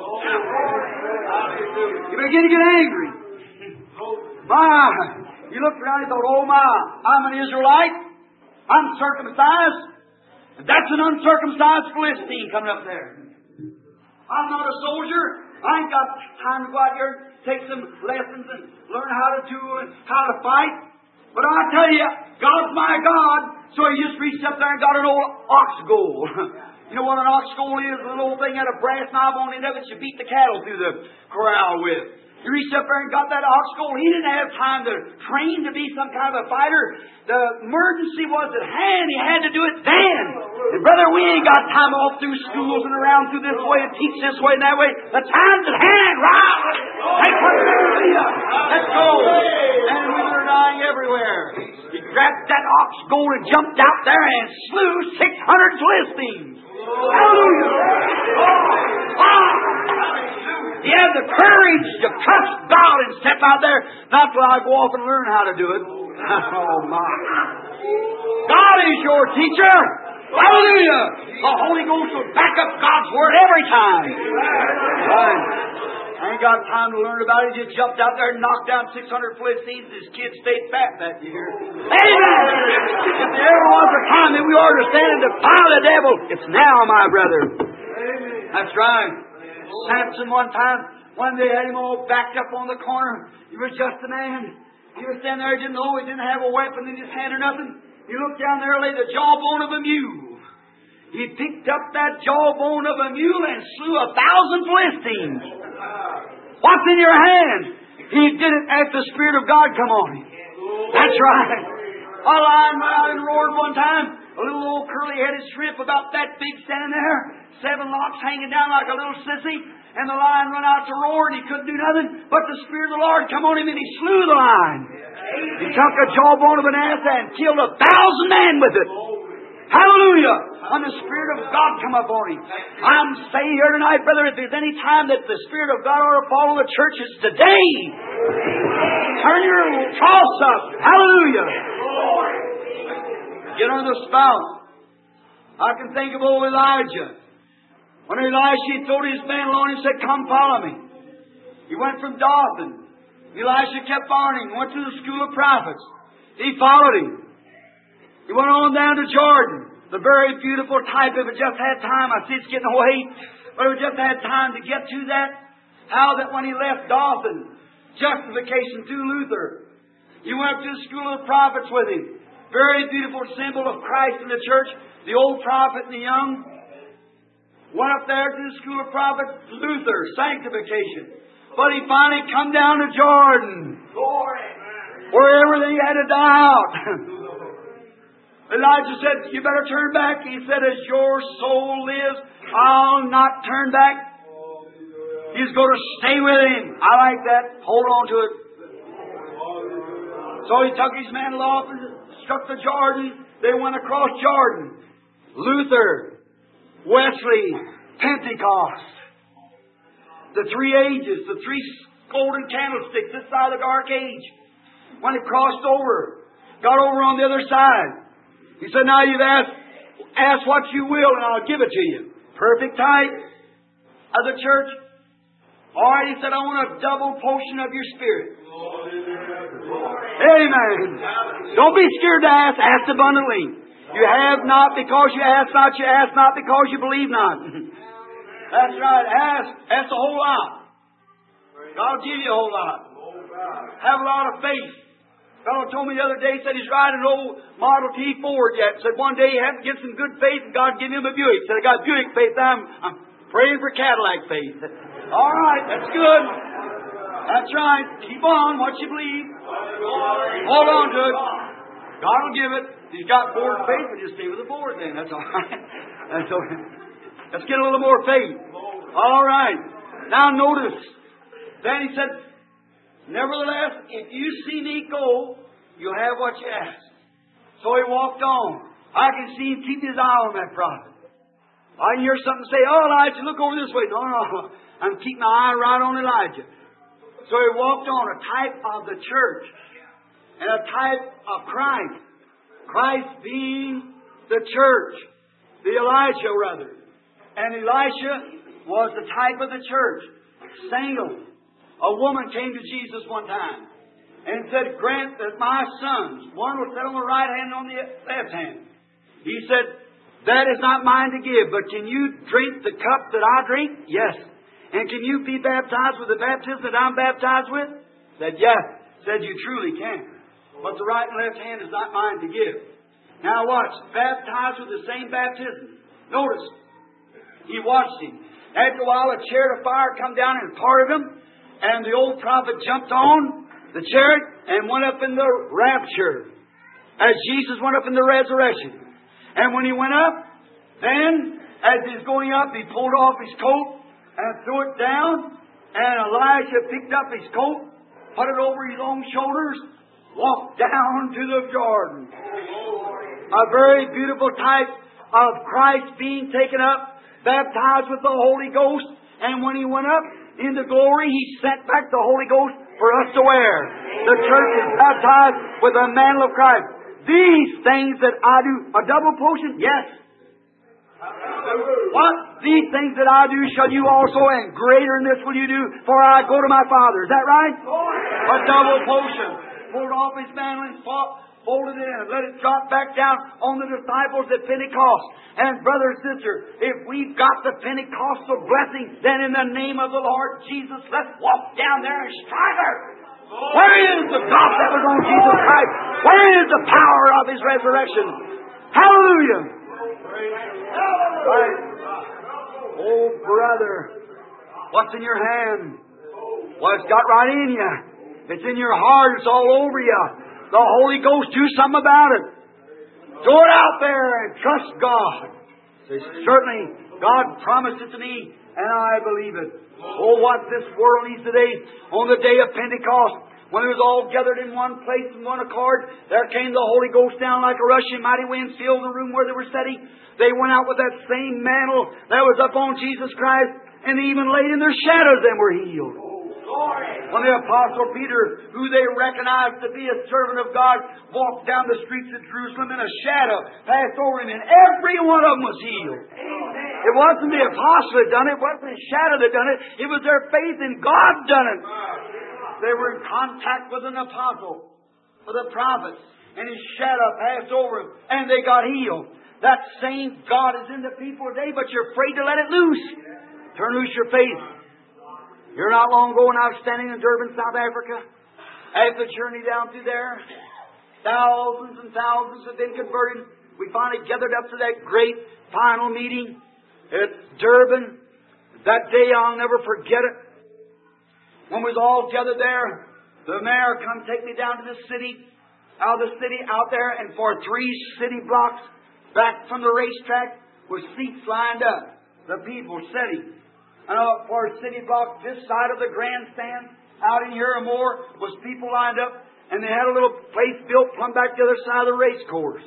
You begin to get angry. My, you looked around and thought, oh my, I'm an Israelite. I'm circumcised. That's an uncircumcised Philistine coming up there. I'm not a soldier. I ain't got time to go out here and take some lessons and learn how to do and how to fight. But I tell you, God's my God. So he just reached up there and got an old ox goal. You know what an ox goal is? A little old thing had a brass knob on the end of it you beat the cattle through the corral with. He reached up there and got that ox goal. He didn't have time to train to be some kind of a fighter. The emergency was at hand. He had to do it then. And brother, we ain't got time all through schools and around through this way and teach this way and that way. The time's at hand, right? Take whatever it is. Let's go. And we were dying everywhere. He grabbed that ox goal and jumped out there and slew 600 Philistines. Hallelujah. He had the courage to trust God and step out there. Not till I go off and learn how to do it. Oh, my. God is your teacher. Hallelujah. The Holy Ghost will back up God's Word every time. Right. I ain't got time to learn about it. He just jumped out there and knocked down 600 Philistines, and his kids stayed fat that year. Amen! If there ever was a time that we ought to stand and defy the devil, it's now, my brother. That's right. Samson one day had him all backed up on the corner. He was just a man. He was standing there, didn't know, he didn't have a weapon in his hand or nothing. He looked down there, lay the jawbone of a mule. He picked up that jawbone of a mule and slew 1,000 Philistines. What's in your hand? He did it as the Spirit of God come on him. That's right. A lion went out and roared one time. A little old curly-headed shrimp about that big standing there. 7 locks hanging down like a little sissy. And the lion run out to roar and he couldn't do nothing. But the Spirit of the Lord come on him and he slew the lion. He took a jawbone of an ass and killed 1,000 men with it. Hallelujah! When the Spirit of God come upon him. I'm saying here tonight, brother, if there's any time that the Spirit of God ought to fall on the church, it's today. Turn your cross up. Hallelujah! Get on the spout. I can think of old Elijah. When Elisha told his man alone, he said, "Come follow me." He went from Dothan. Elisha kept following him. Went to the school of prophets. He followed him. He went on down to Jordan. The very beautiful type, if it just had time, I see it's getting away, but if it just had time to get to that, how that when he left Dothan, justification through Luther, he went to the school of prophets with him. Very beautiful symbol of Christ in the church. The old prophet and the young. Went up there to the school of prophets, Luther, sanctification. But he finally come down to Jordan, where everything had to die out. Elijah said, "You better turn back." He said, "As your soul lives, I'll not turn back." He's going to stay with him. I like that. Hold on to it. So he took his mantle off and struck the Jordan. They went across Jordan. Luther, Wesley, Pentecost. The 3 ages, the 3 golden candlesticks, this side of the dark age. When he crossed over, got over on the other side. He said, "Now you've asked what you will, and I'll give it to you." Perfect type of the church. All right, he said, "I want a double portion of your Spirit." Amen. Don't be scared to ask. Ask abundantly. You have not because you ask not. You ask not because you believe not. That's right. Ask. Ask a whole lot. God will give you a whole lot. Have a lot of faith. A fellow told me the other day, said he's riding an old Model T Ford yet. Said one day he had to get some good faith and God give him a Buick. Said, "I got Buick faith. I'm praying for Cadillac faith." All right, that's good. That's right. Keep on what you believe. Hold on to it. God will give it. He's got Ford faith, but just stay with the Ford then. That's all right. That's all right. Let's get a little more faith. All right. Now notice. Then he said, "Nevertheless, if you see me go, you'll have what you ask." So he walked on. I can see him keep his eye on that prophet. I can hear something say, "Oh, Elijah, look over this way." No. I'm keeping my eye right on Elijah. So he walked on, a type of the church and a type of Christ. Christ being the church. The Elijah, rather. And Elisha was the type of the church. Single. A woman came to Jesus one time and said, "Grant that my sons, one will sit on the right hand and on the left hand." He said, "That is not mine to give, but can you drink the cup that I drink?" "Yes." "And can you be baptized with the baptism that I'm baptized with?" Said, "Yes." Said, "You truly can. But the right and left hand is not mine to give." Now watch. Baptized with the same baptism. Notice. He watched him. After a while, a chariot of fire come down and parted him. And the old prophet jumped on the chariot and went up in the rapture. As Jesus went up in the resurrection. And when he went up, then, as he was going up, he pulled off his coat and threw it down. And Elijah picked up his coat, put it over his own shoulders, walked down to the Jordan. A very beautiful type of Christ being taken up, baptized with the Holy Ghost. And when he went up into glory, he sent back the Holy Ghost for us to wear. The church is baptized with the mantle of Christ. These things that I do, a double portion? Yes. What? These things that I do shall you also, and greater than this will you do, for I go to my Father. Is that right? A double portion. Pulled off his mantle and folded it in, and let it drop back down on the disciples at Pentecost. And brother and sister, if we've got the Pentecostal blessing, then in the name of the Lord Jesus, let's walk down there and strike her. Where is the God that was on Jesus Christ? Where is the power of His resurrection? Hallelujah! Right. Oh, brother, what's in your hand? Well, it's got right in you. It's in your heart. It's all over you. The Holy Ghost, do something about it. Throw it out there and trust God. Say, certainly, God promised it to me, and I believe it. Oh, what this world needs today, on the day of Pentecost, when it was all gathered in one place in one accord, there came the Holy Ghost down like a rushing mighty wind, filled the room where they were sitting. They went out with that same mantle that was up on Jesus Christ, and they even laid in their shadows and were healed. When the Apostle Peter, who they recognized to be a servant of God, walked down the streets of Jerusalem, and a shadow passed over him, and every one of them was healed. It wasn't the apostle that done it. It wasn't the shadow that done it. It was their faith in God done it. They were in contact with an apostle, with a prophet, and his shadow passed over them, and they got healed. That same God is in the people today, but you're afraid to let it loose. Turn loose your faith. Here not long ago when I was standing in Durban, South Africa, after the journey down through there, thousands and thousands have been converted. We finally gathered up to that great final meeting at Durban. That day I'll never forget it. When we was all gathered there, the mayor come take me down to the city, out of the city, out there, and for 3 city blocks back from the racetrack with seats lined up. The people sitting. And for a city block this side of the grandstand, out in here or more, was people lined up, and they had a little place built plumb back the other side of the race course.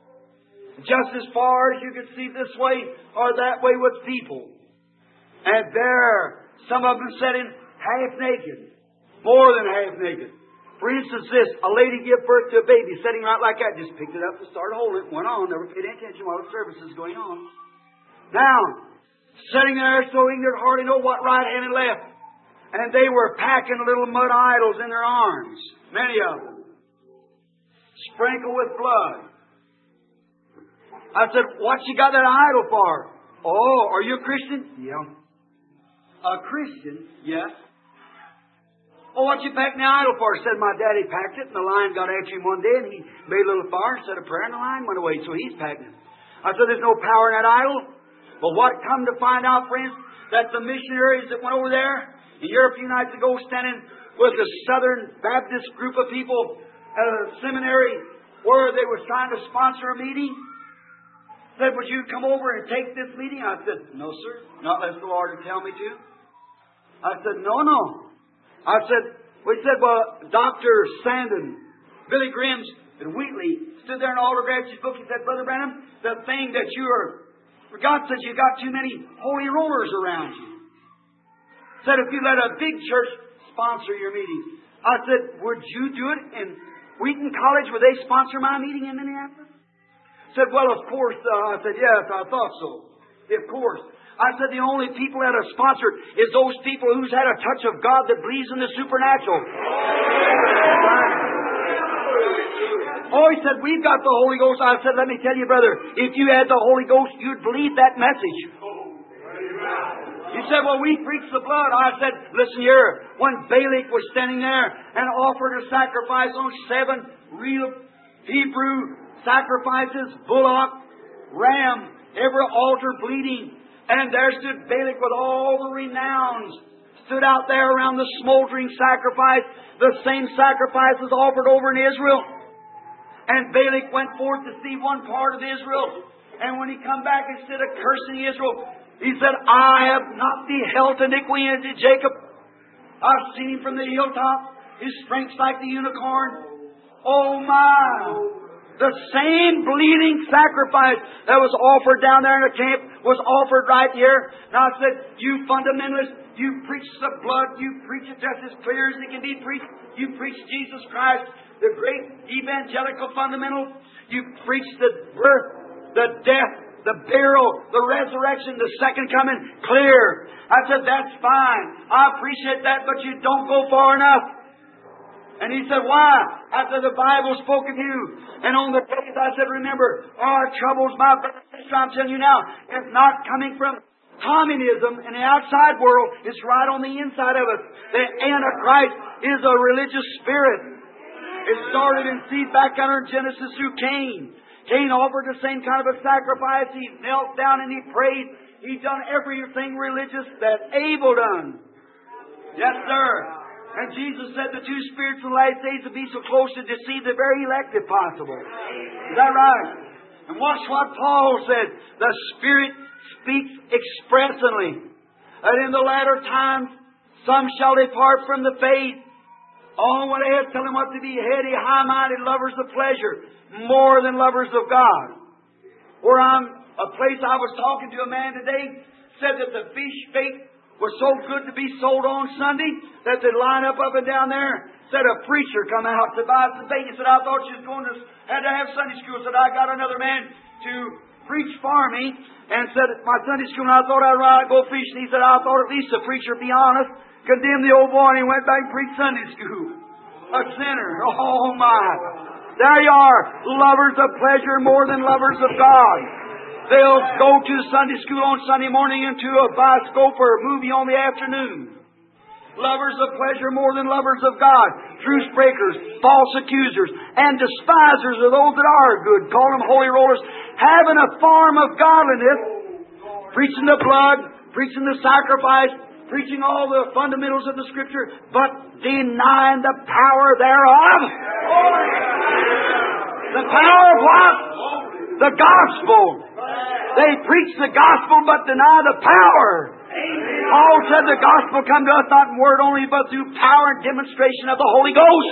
Just as far as you could see this way or that way was people. And there, some of them sitting half naked, more than half naked. For instance, this, a lady gave birth to a baby sitting right like that, just picked it up and started holding it, went on, never paid any attention while the service was going on. Now, sitting there so ignorant, hardly know what right hand and left. And they were packing little mud idols in their arms, many of them, sprinkled with blood. I said, what you got that idol for? Oh, are you a Christian? Yeah. A Christian? Yes. Oh, what you packing the idol for? Said my daddy packed it, and the lion got after him one day, and he made a little fire and said a prayer, and the lion went away, so he's packing it. I said, there's no power in that idol. But what come to find out, friends, that the missionaries that went over there in Europe a few nights ago, standing with the Southern Baptist group of people at a seminary where they were trying to sponsor a meeting, said, would you come over and take this meeting? I said, no, sir, not unless the Lord would tell me to. I said, no. I said, we said, well, Dr. Sandon, Billy Grimm's, and Wheatley stood there and autographed his book. He said, Brother Branham, the thing that you are, God said you got too many holy rollers around you. Said if you let a big church sponsor your meeting. I said, would you do it in Wheaton College? Would they sponsor my meeting in Minneapolis? Said, well, of course. I said, yes, I thought so. Of course. I said, the only people that are sponsored is those people who's had a touch of God that believes in the supernatural. Oh, he said, we've got the Holy Ghost. I said, let me tell you, brother, if you had the Holy Ghost, you'd believe that message. He said, well, we preach the blood. I said, listen here, when Balak was standing there and offered a sacrifice on 7 real Hebrew sacrifices, bullock, ram, every altar bleeding, and there stood Balak with all the renowns, stood out there around the smoldering sacrifice, the same sacrifices offered over in Israel. And Balak went forth to see one part of Israel. And when he come back, instead of cursing Israel, he said, I have not beheld iniquity in Jacob. I've seen him from the hilltop. His strength's like the unicorn. Oh my! The same bleeding sacrifice that was offered down there in the camp was offered right here. Now I said, you fundamentalists, you preach the blood, you preach it just as clear as it can be preached. You preach Jesus Christ, the great evangelical fundamental. You preach the birth, the death, the burial, the resurrection, the second coming, clear. I said, that's fine. I appreciate that, but you don't go far enough. And he said, why? I said, the Bible spoke of you. And on the days, I said, remember, our troubles, my brother, I'm telling you now, it's not coming from communism in the outside world. It's right on the inside of us. The Antichrist is a religious spirit. It started in seed back under Genesis through Cain. Cain offered the same kind of a sacrifice. He knelt down and he prayed. He done everything religious that Abel done. Yes, sir. And Jesus said the two spirits in the last days will be so close to deceive the very elect if possible. Is that right? And watch what Paul said. The Spirit speaks expressly that in the latter times some shall depart from the faith. On what ahead, tell them what to be heady, high-minded lovers of pleasure, more than lovers of God. Where a place I was talking to a man today said that the fish bait was so good to be sold on Sunday that they'd line up and down there. Said a preacher come out to buy some bait. He said, I thought you was going to had to have Sunday school. Said, I got another man to preach for me. And said, my Sunday school, and I thought I'd ride go fishing. He said, I thought at least the preacher be honest. Condemned the old boy, and he went back and preached Sunday school. A sinner. Oh my. There you are. Lovers of pleasure more than lovers of God. They'll go to Sunday school on Sunday morning and to a bioscope or a movie on the afternoon. Lovers of pleasure more than lovers of God. Truce breakers, false accusers, and despisers of those that are good. Call them holy rollers. Having a form of godliness. Preaching the blood, preaching the sacrifice, preaching all the fundamentals of the Scripture, but denying the power thereof. The power of what? The gospel. They preach the gospel but deny the power. Paul said the gospel come to us not in word only but through power and demonstration of the Holy Ghost.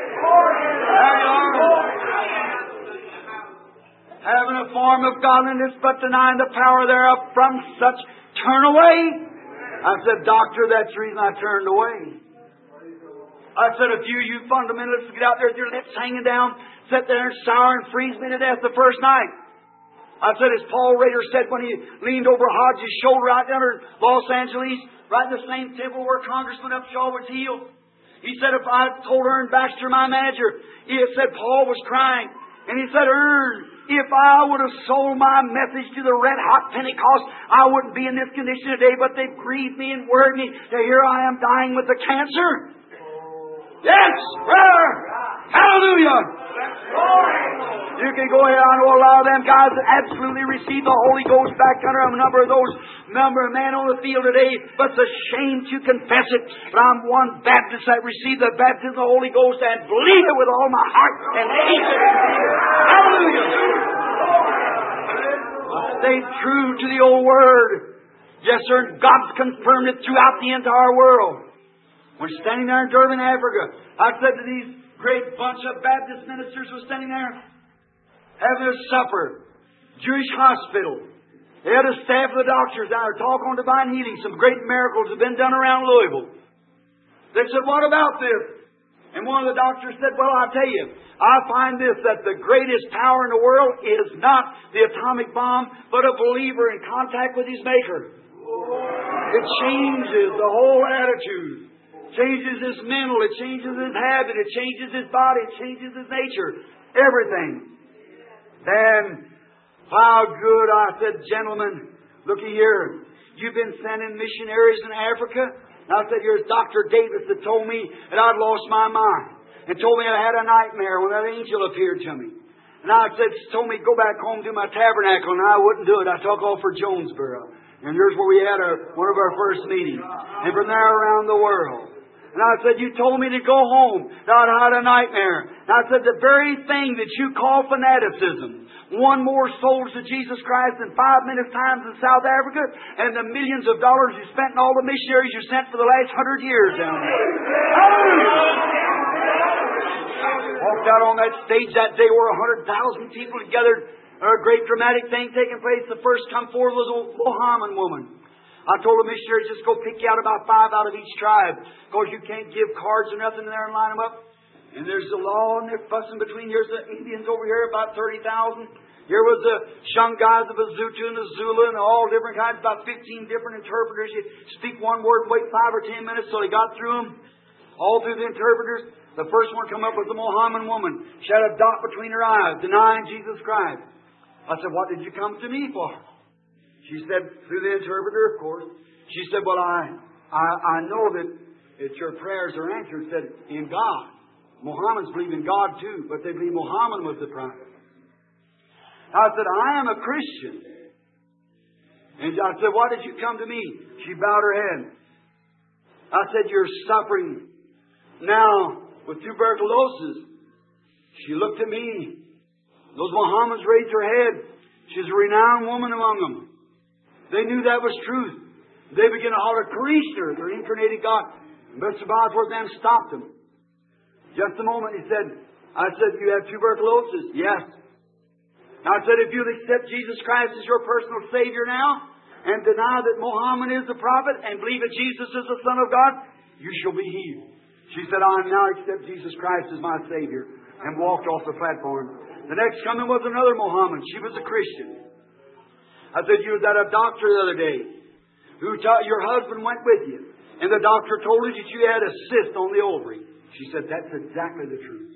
Having a form of godliness but denying the power thereof, from such turn away. I said, Doctor, that's the reason I turned away. I said, if you fundamentalists get out there with your lips hanging down, sit there and sour and freeze me to death the first night. I said, as Paul Rader said when he leaned over Hodges' shoulder out there in Los Angeles, right in the same temple where Congressman Upshaw was healed. He said, if I told Ern Baxter, my manager, he said Paul was crying. And he said, Ern, if I would have sold my message to the red hot Pentecost, I wouldn't be in this condition today, but they grieved me and worried me that here I am dying with the cancer. Yes, brother. Hallelujah. You can go ahead. I know a lot of them guys that absolutely received the Holy Ghost back under a number of men on the field today, but it's a shame to confess it. But I'm one Baptist that received the baptism of the Holy Ghost and believe it with all my heart and hate it. Hallelujah. Stay true to the old word. Yes, sir. God's confirmed it throughout the entire world. When standing there in Durban, Africa, I said to these great bunch of Baptist ministers who were standing there having a supper, Jewish hospital. They had a staff of the doctors down there talk on divine healing. Some great miracles have been done around Louisville. They said, what about this? And one of the doctors said, well, I'll tell you, I find this, that the greatest power in the world is not the atomic bomb, but a believer in contact with his Maker. It changes the whole attitude. Changes his mental, it changes his habit, it changes his body, it changes his nature. Everything. Then, how good, I said, gentlemen, looky here. You've been sending missionaries in Africa? And I said, here's Dr. Davis that told me that I'd lost my mind. And told me I had a nightmare when that angel appeared to me. And I said, told me go back home to my tabernacle, and I wouldn't do it. I took off for Jonesboro. And there's where we had one of our first meetings. And from there around the world. And I said, you told me to go home. That I had a nightmare. And I said, the very thing that you call fanaticism, won more souls to Jesus Christ in 5 minutes times in South Africa, and the millions of dollars you spent and all the missionaries you sent for the last 100 years down there. Walked out on that stage that day where 100,000 people gathered. A great dramatic thing taking place. The first come forward was a Mohammedan woman. I told the missionaries, just go pick out about 5 out of each tribe, because you can't give cards or nothing in there and line them up. And there's the law, and they're fussing between. Here's the Indians over here, about 30,000. Here was the Shungais, the Basutu, and the Zulu, and all different kinds, about 15 different interpreters. You speak one word, wait 5 or 10 minutes till he got through them. All through the interpreters. The first one come up was a Mohammedan woman. She had a dot between her eyes, denying Jesus Christ. I said, what did you come to me for? She said, through the interpreter, of course. She said, well, I know that your prayers are answered. Said, in God. Mohammedans believe in God too, but they believe Muhammad was the prophet. I said, I am a Christian. And I said, why did you come to me? She bowed her head. I said, you're suffering now with tuberculosis. She looked at me. Those Mohammedans raised her head. She's a renowned woman among them. They knew that was truth. They began to holler, Krishna, their incarnated God. But Mr. Bosworth then stopped them. Just a moment, he said, I said, you have tuberculosis? Yes. I said, if you'll accept Jesus Christ as your personal Savior now, and deny that Muhammad is the prophet, and believe that Jesus is the Son of God, you shall be healed. She said, I now accept Jesus Christ as my Savior, and walked off the platform. The next coming was another Mohammedan. She was a Christian. I said, you was at a doctor the other day, who taught your husband went with you, and the doctor told you that you had a cyst on the ovary. She said, that's exactly the truth.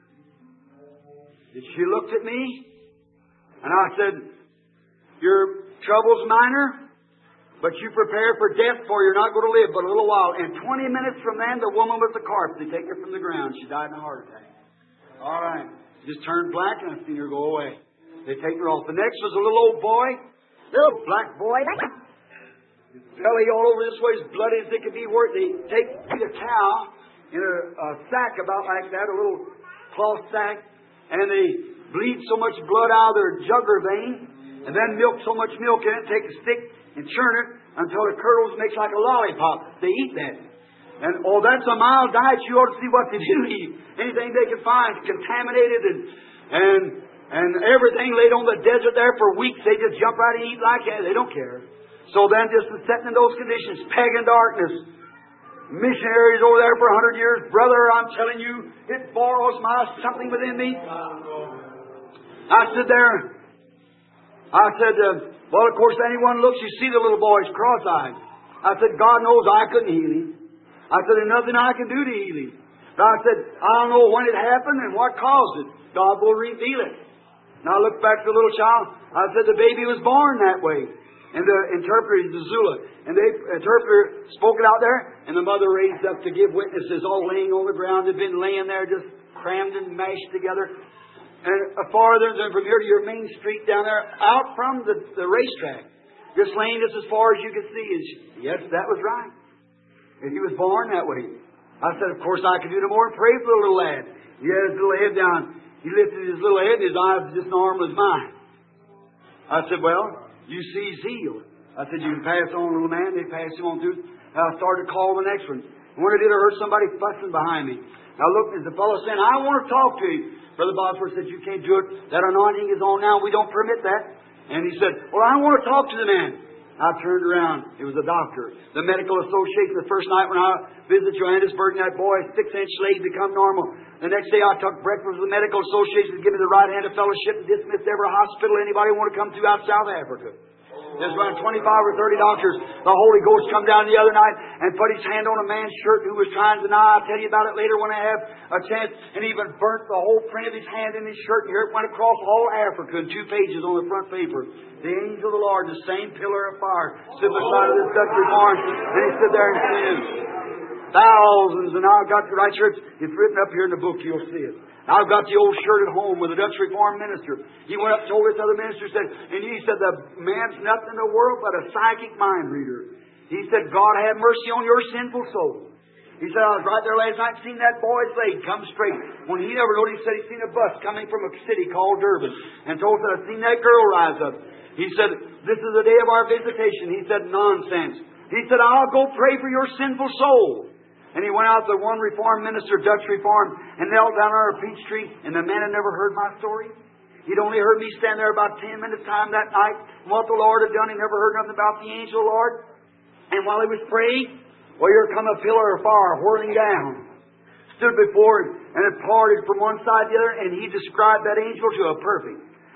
And she looked at me, and I said, your trouble's minor, but you prepare for death, for you're not going to live but a little while. And 20 minutes from then, the woman with the carpet, they take her from the ground. She died in a heart attack. All right. Just turned black, and I seen her go away. They take her off. The next was a little old boy, little black boy. His belly all over this way, as bloody as it could be. Where they take a cow in a sack about like that, a little cloth sack, and they bleed so much blood out of their jugular vein, and then milk so much milk in it, take a stick and churn it until it curdles and makes like a lollipop. They eat that. And, that's a mild diet. You ought to see what they do eat. Anything they can find, contaminated and everything laid on the desert there for weeks. They just jump right and eat like that. They don't care. So then just sitting in those conditions, pagan darkness, missionaries over there for 100 years. Brother, I'm telling you, it borrows something within me. I stood there. I said, well, of course, anyone looks, you see the little boy's cross-eyed. I said, God knows I couldn't heal him. I said, there's nothing I can do to heal him. But I said, I don't know when it happened and what caused it. God will reveal it. And I looked back at the little child. I said, the baby was born that way. And the interpreter, the Zula, and the interpreter spoke it out there, and the mother raised up to give witnesses, all laying on the ground. They'd been laying there just crammed and mashed together. And farther than from here to your main street down there, out from the racetrack, just laying just as far as you could see. And yes, that was right. And he was born that way. I said, of course, I could do no more and pray for the little lad. He had his little head down. He lifted his little head, and his eyes were just normal as mine. I said, well, you see he's healed. I said, you can pass on, little man. They passed him on through. I started to call the next one. And when I did, I heard somebody fussing behind me. I looked, as the fellow saying, I want to talk to you. Brother Bosworth said, you can't do it. That anointing is on now. We don't permit that. And he said, well, I want to talk to the man. I turned around. It was a doctor. The Medical Association, the first night when I visited Johannesburg, and that boy, 6-inch leg, become normal. The next day I took breakfast with the Medical Association to give me the right hand of fellowship and dismissed every hospital anybody want to come to out South Africa. There's around 25 or 30 doctors. The Holy Ghost come down the other night and put His hand on a man's shirt who was trying to deny. I'll tell you about it later when I have a chance. And even burnt the whole print of his hand in his shirt. And here it went across all Africa in 2 pages on the front paper. The angel of the Lord, the same pillar of fire, stood beside of this Dutch Reform. And he stood there and sinned. Thousands. And I've got the right shirts. It's written up here in the book. You'll see it. I've got the old shirt at home with a Dutch Reformed minister. He went up and told this other minister, he said, the man's nothing in the world but a psychic mind reader. He said, God have mercy on your sinful soul. He said, I was right there last night, seen that boy's leg come straight. When he never knew, he said he seen a bus coming from a city called Durban. And told that I seen that girl rise up. He said, this is the day of our visitation. He said, nonsense. He said, I'll go pray for your sinful soul. And he went out to one Reformed minister, Dutch Reformed, and knelt down on a peach tree. And the man had never heard my story. He'd only heard me stand there about 10 minutes time that night. And what the Lord had done, he never heard nothing about the angel of the Lord. And while he was praying, well, here come a pillar of fire whirling down. Stood before him, and it parted from one side to the other, and he described that angel to a perfect.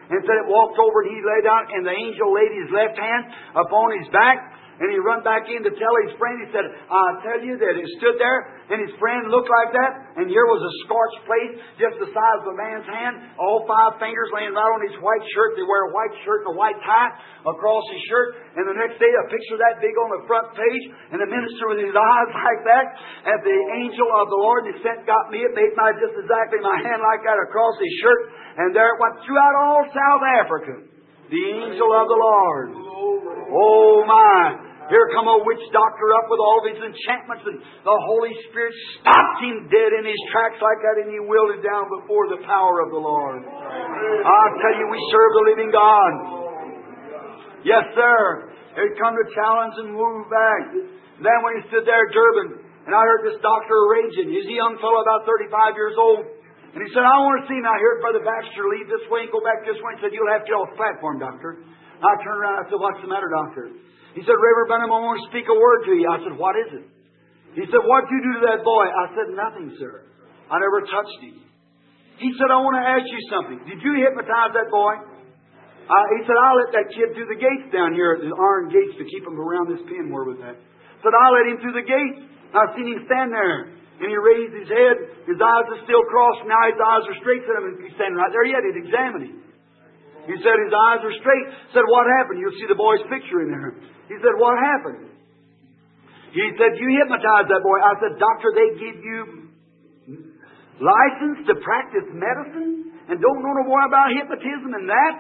and said it walked over and he lay down and the angel laid his left hand upon his back. And he run back in to tell his friend. He said, I tell you that it stood there, and his friend looked like that, and here was a scorched place just the size of a man's hand, all 5 fingers laying right on his white shirt. They wear a white shirt and a white tie across his shirt. And the next day, a picture that big on the front page, and the minister with his eyes like that, and the angel of the Lord that sent got me. It made just exactly my hand like that across his shirt, and there it went throughout all South Africa. The angel of the Lord. Oh my! Here come a witch doctor up with all these enchantments, and the Holy Spirit stopped him dead in his tracks like that, and he wilted down before the power of the Lord. I tell you, we serve the living God. Yes, sir. Here come to challenge and move back. Then when he stood there at Durban, and I heard this doctor raging. He's a young fellow about 35 years old. And he said, I want to see him. I heard Brother Baxter leave this way and go back this way. He said, you'll have to get off the platform, doctor. I turned around and I said, what's the matter, doctor? He said, Reverend Branham, I want to speak a word to you. I said, what is it? He said, what did you do to that boy? I said, nothing, sir. I never touched him. He said, I want to ask you something. Did you hypnotize that boy? He said, I'll let that kid through the gates down here, the iron gates to keep him around this pen. Where was that? I said, I'll let him through the gate. I've seen him stand there. And he raised his head. His eyes are still crossed. Now his eyes are straight. Said, he's standing right there yet. He'd examine him. He said his eyes are straight. Said, what happened? You'll see the boy's picture in there. He said, what happened? He said, you hypnotized that boy. I said, doctor, they give you license to practice medicine and don't know no more about hypnotism than that?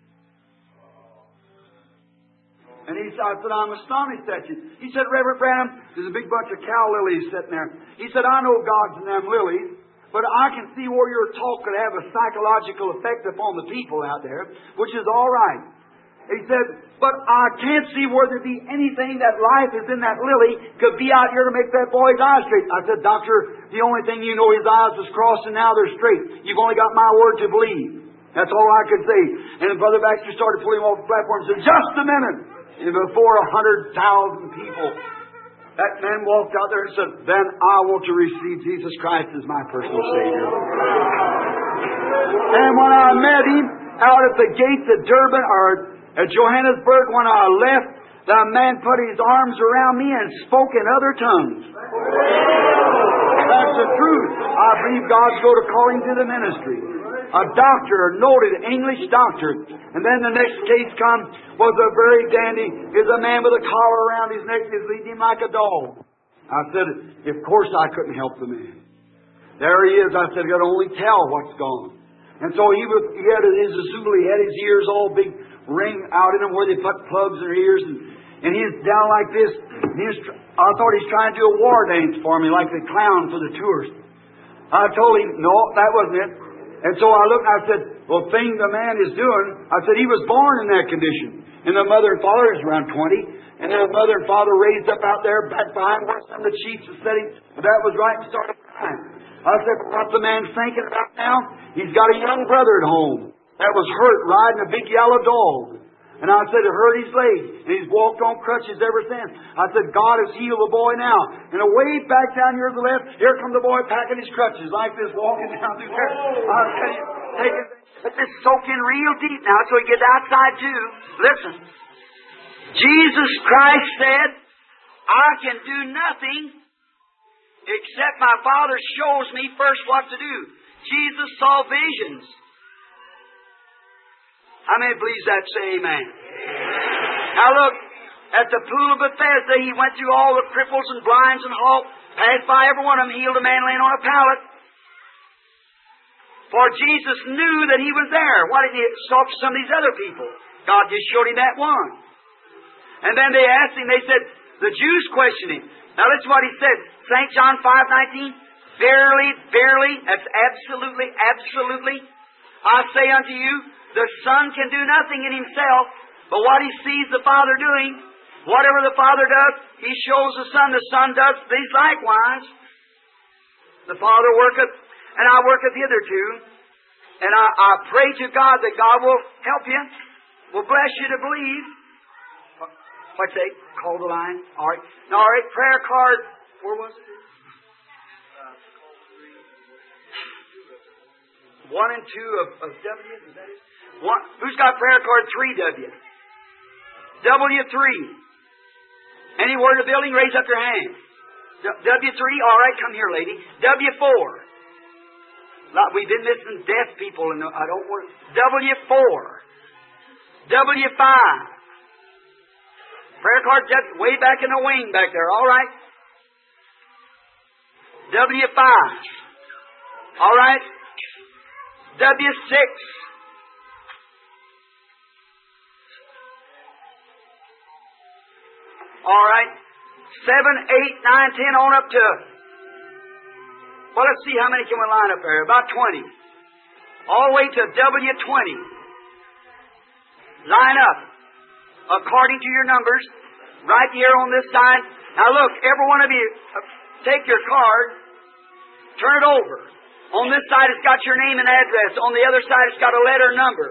And I said, I'm astonished at you. He said, Reverend Branham, there's a big bunch of cow lilies sitting there. He said, I know God's in them lilies, but I can see where your talk could have a psychological effect upon the people out there, which is all right. He said, but I can't see where there be anything that life is in that lily could be out here to make that boy's eyes straight. I said, doctor, the only thing you know, his eyes was crossed and now they're straight. You've only got my word to believe. That's all I could say. And then Brother Baxter started pulling him off the platform and said, just a minute. And before 100,000 people, that man walked out there and said, then I want to receive Jesus Christ as my personal Savior. And when I met him out at the gates at Durban or at Johannesburg, when I left, the man put his arms around me and spoke in other tongues. That's the truth. I believe God's going to call him to the ministry. A doctor, a noted English doctor. And then the next case come was a very dandy, is a man with a collar around his neck is leading him like a dog. I said, of course I couldn't help the man. There he is. I said, I could only tell what's gone. And so he had his Azuli, he had his ears all big ring out in them where they put plugs in their ears, and he's down like this. And I thought he's trying to do a war dance for me, like the clown for the tourists. I told him, no, that wasn't it. And so I looked and I said, well, thing the man is doing, I said, he was born in that condition. And the mother and father is around 20. And the mother and father raised up out there back behind where some of the chiefs were sitting. That was right and started crying. I said, what's the man thinking about now? He's got a young brother at home that was hurt riding a big yellow dog. And I said, it hurt his leg. And he's walked on crutches ever since. I said, God has healed the boy now. And away back down here to the left, here comes the boy packing his crutches like this, walking down through there. I'll tell you, let this soak in real deep now so he gets outside too. Listen. Jesus Christ said, I can do nothing except my Father shows me first what to do. Jesus saw visions. How many believes that? Say amen. Now look, at the pool of Bethesda, he went through all the cripples and blinds and halt, passed by every one of them, healed a man laying on a pallet. For Jesus knew that he was there. Why didn't he talk to some of these other people? God just showed him that one. And then they asked him, they said, the Jews questioned him. Now listen what he said. St. John 5:19. Verily, verily, that's absolutely, absolutely, I say unto you, the Son can do nothing in himself, but what he sees the Father doing, whatever the Father does, he shows the Son does these likewise. The Father worketh, and I worketh hitherto. And I pray to God that God will help you, will bless you to believe. What's that? Call the line. All right. Now, all right, prayer card. Where was it? 1 and 2 of W. Is that it? Who's got prayer card 3W? W3. Any word of building, raise up your hand. W3, all right, come here, lady. W4. We've been missing deaf people, and I don't work. W4. W5. Prayer card just way back in the wing back there, all right. W5. All right. W6. All right. 7, 8, 9, 10 on up to... Well, let's see how many can we line up there. About 20. All the way to W20. Line up. According to your numbers. Right here on this side. Now look, every one of you, take your card. Turn it over. On this side it's got your name and address. On the other side it's got a letter and number.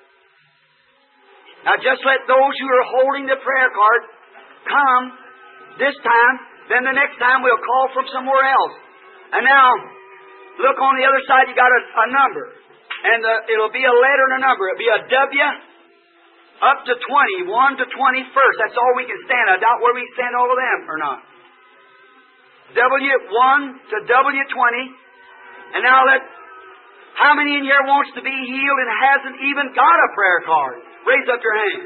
Now just let those who are holding the prayer card come this time. Then the next time we'll call from somewhere else. And now, look on the other side, you got a number. And it'll be a letter and a number. It'll be a W up to 20, 1 to 21st. That's all we can stand. I doubt where we stand all of them or not. W1 to W20. And now how many in here wants to be healed and hasn't even got a prayer card? Raise up your hand.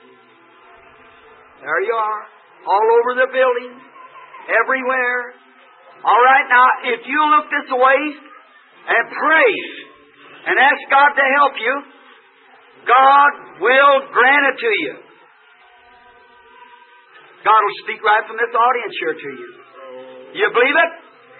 There you are. All over the building. Everywhere. All right, now, if you look this way and pray and ask God to help you, God will grant it to you. God will speak right from this audience here to you. You believe it?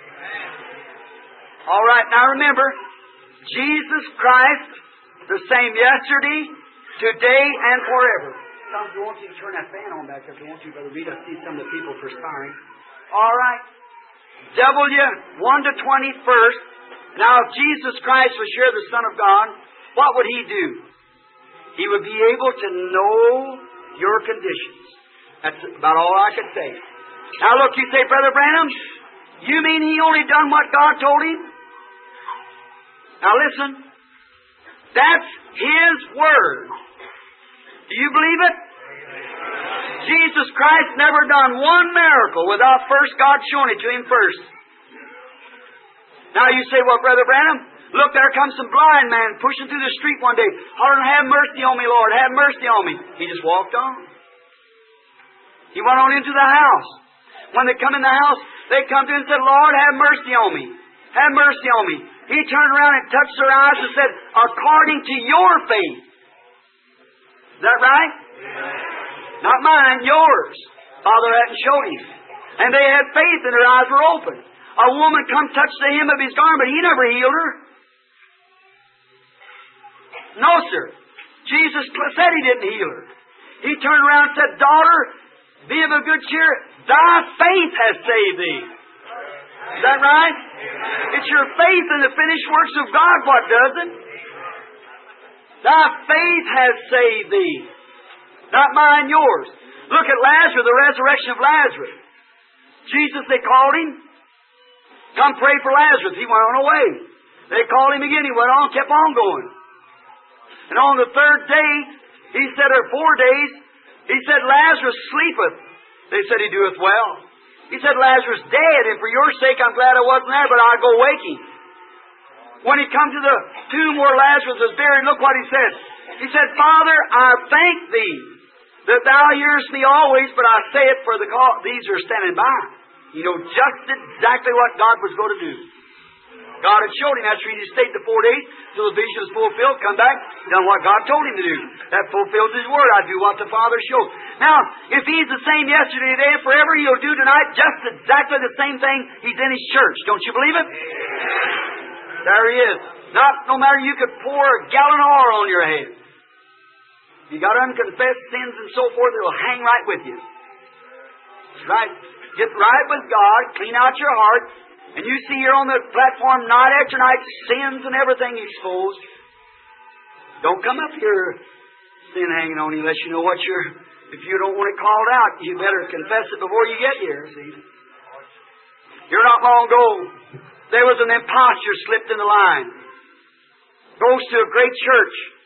All right, now remember, Jesus Christ, the same yesterday, today, and forever. I want you to turn that fan on back there. If you want to, Brother Reed, I see some of the people perspiring. All right. W1 to 21st. Now, if Jesus Christ was here, the Son of God, what would He do? He would be able to know your conditions. That's about all I could say. Now, look, you say, Brother Branham, you mean he only done what God told him? Now, listen. That's His Word. Do you believe it? Jesus Christ never done one miracle without first God showing it to Him first. Now you say, well, Brother Branham, look, there comes some blind man pushing through the street one day. Hollering, have mercy on me, Lord, have mercy on me. He just walked on. He went on into the house. When they come in the house, they come to Him and said, Lord, have mercy on me. Have mercy on me. He turned around and touched their eyes and said, according to your faith. Is that right? Not mine, yours. Father hadn't showed him. And they had faith and their eyes were open. A woman come touch the hem of His garment. He never healed her. No, sir. Jesus said He didn't heal her. He turned around and said, daughter, be of a good cheer. Thy faith has saved thee. Is that right? It's your faith in the finished works of God what does it. Thy faith has saved thee. Not mine, yours. Look at Lazarus, the resurrection of Lazarus. Jesus, they called him. Come pray for Lazarus. He went on away. They called him again. He went on, kept on going. And on the third day, he said, or 4 days, he said, Lazarus sleepeth. They said, he doeth well. He said, Lazarus dead, and for your sake I'm glad I wasn't there, but I'll go wake him. When he come to the tomb where Lazarus was buried, look what he said. He said, Father, I thank Thee that Thou hearest me always, but I say it for these who are standing by. You know just exactly what God was going to do. God had showed him after he stayed the 4 days till the vision was fulfilled, come back, done what God told him to do. That fulfills His Word. I do what the Father showed. Now, if He's the same yesterday, today, and forever, He'll do tonight just exactly the same thing He's in His church. Don't you believe it? There He is. No matter you could pour a gallon of oil on your head. You got unconfessed sins and so forth, it'll hang right with you. Right? Get right with God, clean out your heart, and you see here on the platform night after night sins and everything exposed. Don't come up here sin hanging on you unless you know if you don't want it called out, you better confess it before you get here, see. Here not long ago, there was an impostor slipped in the line. Goes to a great church.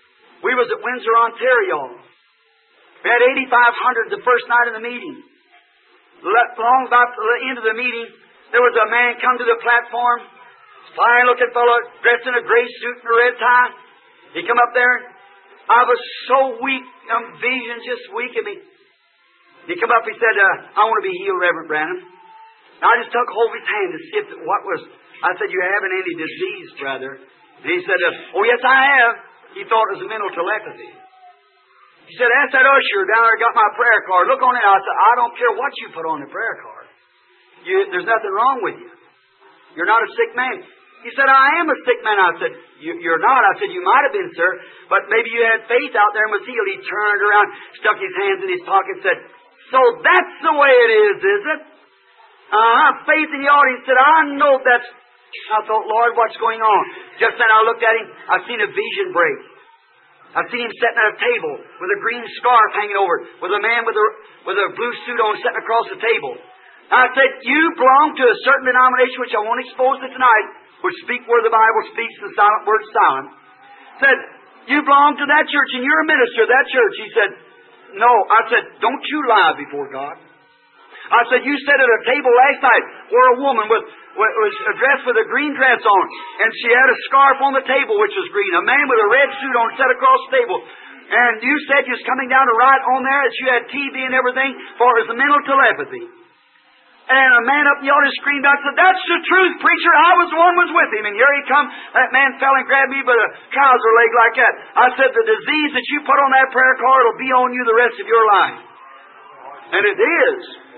We was at Windsor, Ontario. We had 8,500 the first night of the meeting. Long about the end of the meeting, there was a man come to the platform, fine-looking fellow, dressed in a gray suit and a red tie. He come up there. I was so weak, vision just weak at me. He come up, he said, I want to be healed, Reverend Branham. And I just took hold of his hand to see what was. I said, you haven't any disease, brother. And he said, oh, yes, I have. He thought it was a mental telepathy. He said, ask that usher down there, got my prayer card. Look on it. I said, I don't care what you put on the prayer card. There's nothing wrong with you. You're not a sick man. He said, I am a sick man. I said, you're not. I said, you might have been, sir, but maybe you had faith out there and was healed. He turned around, stuck his hands in his pocket and said, so that's the way it is it? Faith in the audience said, I know that's... I thought, Lord, what's going on? Just then I looked at him. I seen a vision break. I seen him sitting at a table with a green scarf hanging over it, with a man with a blue suit on sitting across the table. I said, you belong to a certain denomination, which I won't expose it tonight, which speak where the Bible speaks, the silent word silent. Said, you belong to that church and you're a minister of that church. He said, no. I said, don't you lie before God. I said, you sat at a table last night where a woman was dressed with a green dress on, and she had a scarf on the table which was green. A man with a red suit on sat across the table. And you said you was coming down to write on there that you had TB and everything, for it was a mental telepathy. And a man up in the audience screamed out and said, that's the truth, preacher. I was the one was with him. And here he come. That man fell and grabbed me by the trouser leg like that. I said, the disease that you put on that prayer card will be on you the rest of your life. And it is.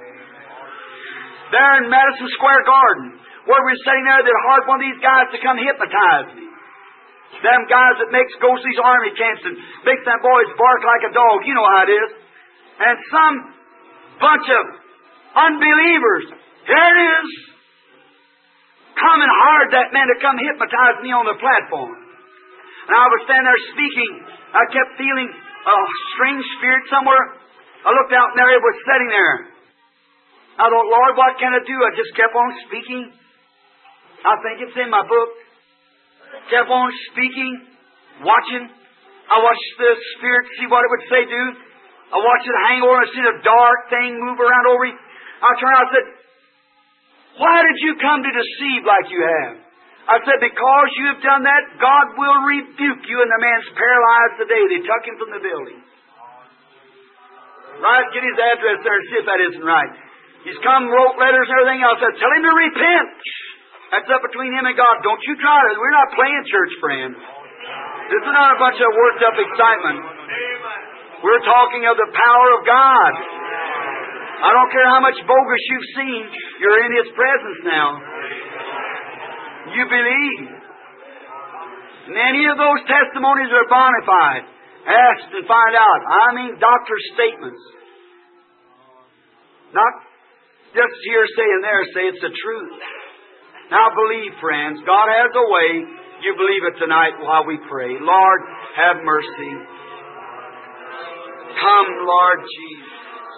There in Madison Square Garden, where we were sitting there, they hired one of these guys to come hypnotize me. Them guys that goes to these army camps and makes them boys bark like a dog. You know how it is. And some bunch of unbelievers, here it is, come and hired that man to come hypnotize me on the platform. And I was standing there speaking. I kept feeling a strange spirit somewhere. I looked out and there it was sitting there. I thought, Lord, what can I do? I just kept on speaking. I think it's in my book. Kept on speaking, watching. I watched the spirit see what it would say do. I watched it hang over and I seen a dark thing move around over him. I turned around and said, why did you come to deceive like you have? I said, because you have done that, God will rebuke you. And the man's paralyzed today. They took him from the building. Right? Get his address there and see if that isn't right. He's come, wrote letters and everything else. I said, tell him to repent. That's up between him and God. Don't you try to. We're not playing church, friends. This is not a bunch of worked up excitement. We're talking of the power of God. I don't care how much bogus you've seen. You're in His presence now. You believe. Many of those testimonies are bona fide. Ask and find out. I mean doctor's statements. Not just hearsay and there say it's the truth. Now believe, friends. God has a way. You believe it tonight while we pray. Lord, have mercy. Come, Lord Jesus.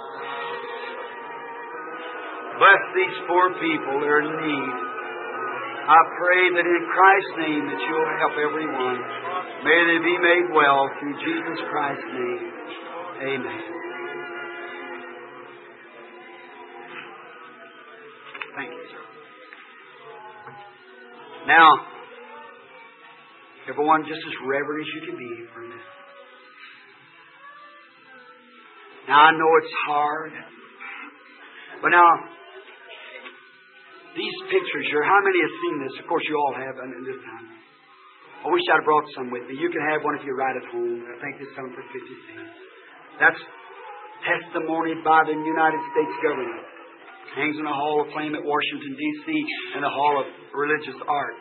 Bless these poor people that are in need. I pray that in Christ's name that you'll help everyone. May they be made well through Jesus Christ's name. Amen. Thank you, sir. Now, everyone just as reverent as you can be for a minute. Now, I know it's hard. But now, these pictures here, how many have seen this? Of course, you all have at this time. I wish I'd brought some with me. You can have one if you write at home. I think this some for 50 cents. That's testimony by the United States government. Hangs in the Hall of Fame at Washington, D.C. and the Hall of Religious Art.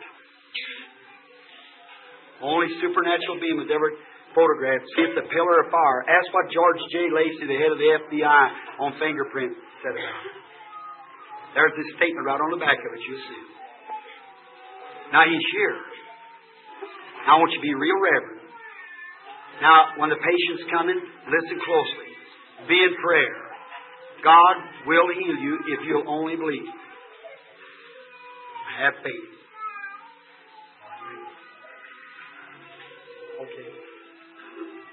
Only supernatural being was ever photographed. See, it's a pillar of fire. Ask what George J. Lacey, the head of the FBI, on fingerprint said about it. There's this statement right on the back of it. You'll see it. Now, He's here. Now, I want you to be real reverent. Now, when the patient's coming, listen closely. Be in prayer. God will heal you if you'll only believe. Have faith. Okay.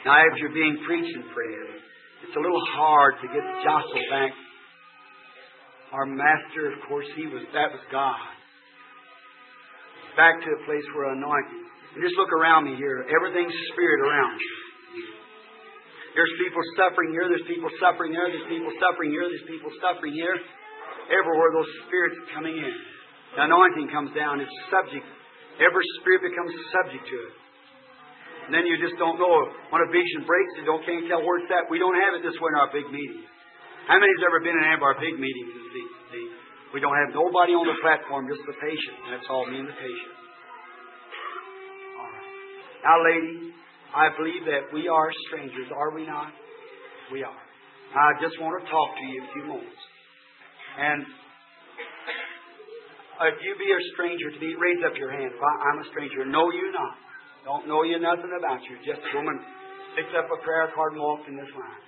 Now, after you're being preached and prayed, it's a little hard to get jostled back. Our Master, of course, that was God. Back to a place where anointing. And just look around me here. Everything's Spirit around you. There's people suffering here. There's people suffering there. There's people suffering here. There's people suffering here. Everywhere those spirits are coming in. The anointing comes down. It's subject. Every spirit becomes subject to it. And then you just don't know. When a vision breaks, you can't tell where it's at. We don't have it this way in our big meetings. How many has ever been in any of our big meetings? See, we don't have nobody on the platform, just the patient. That's all, me and the patient. All right. Now, lady, I believe that we are strangers, are we not? We are. I just want to talk to you a few moments. And if you be a stranger to me, raise up your hand. If I'm a stranger, know you not. Don't know you nothing about you. Just a woman picks up a prayer card and walks in this line.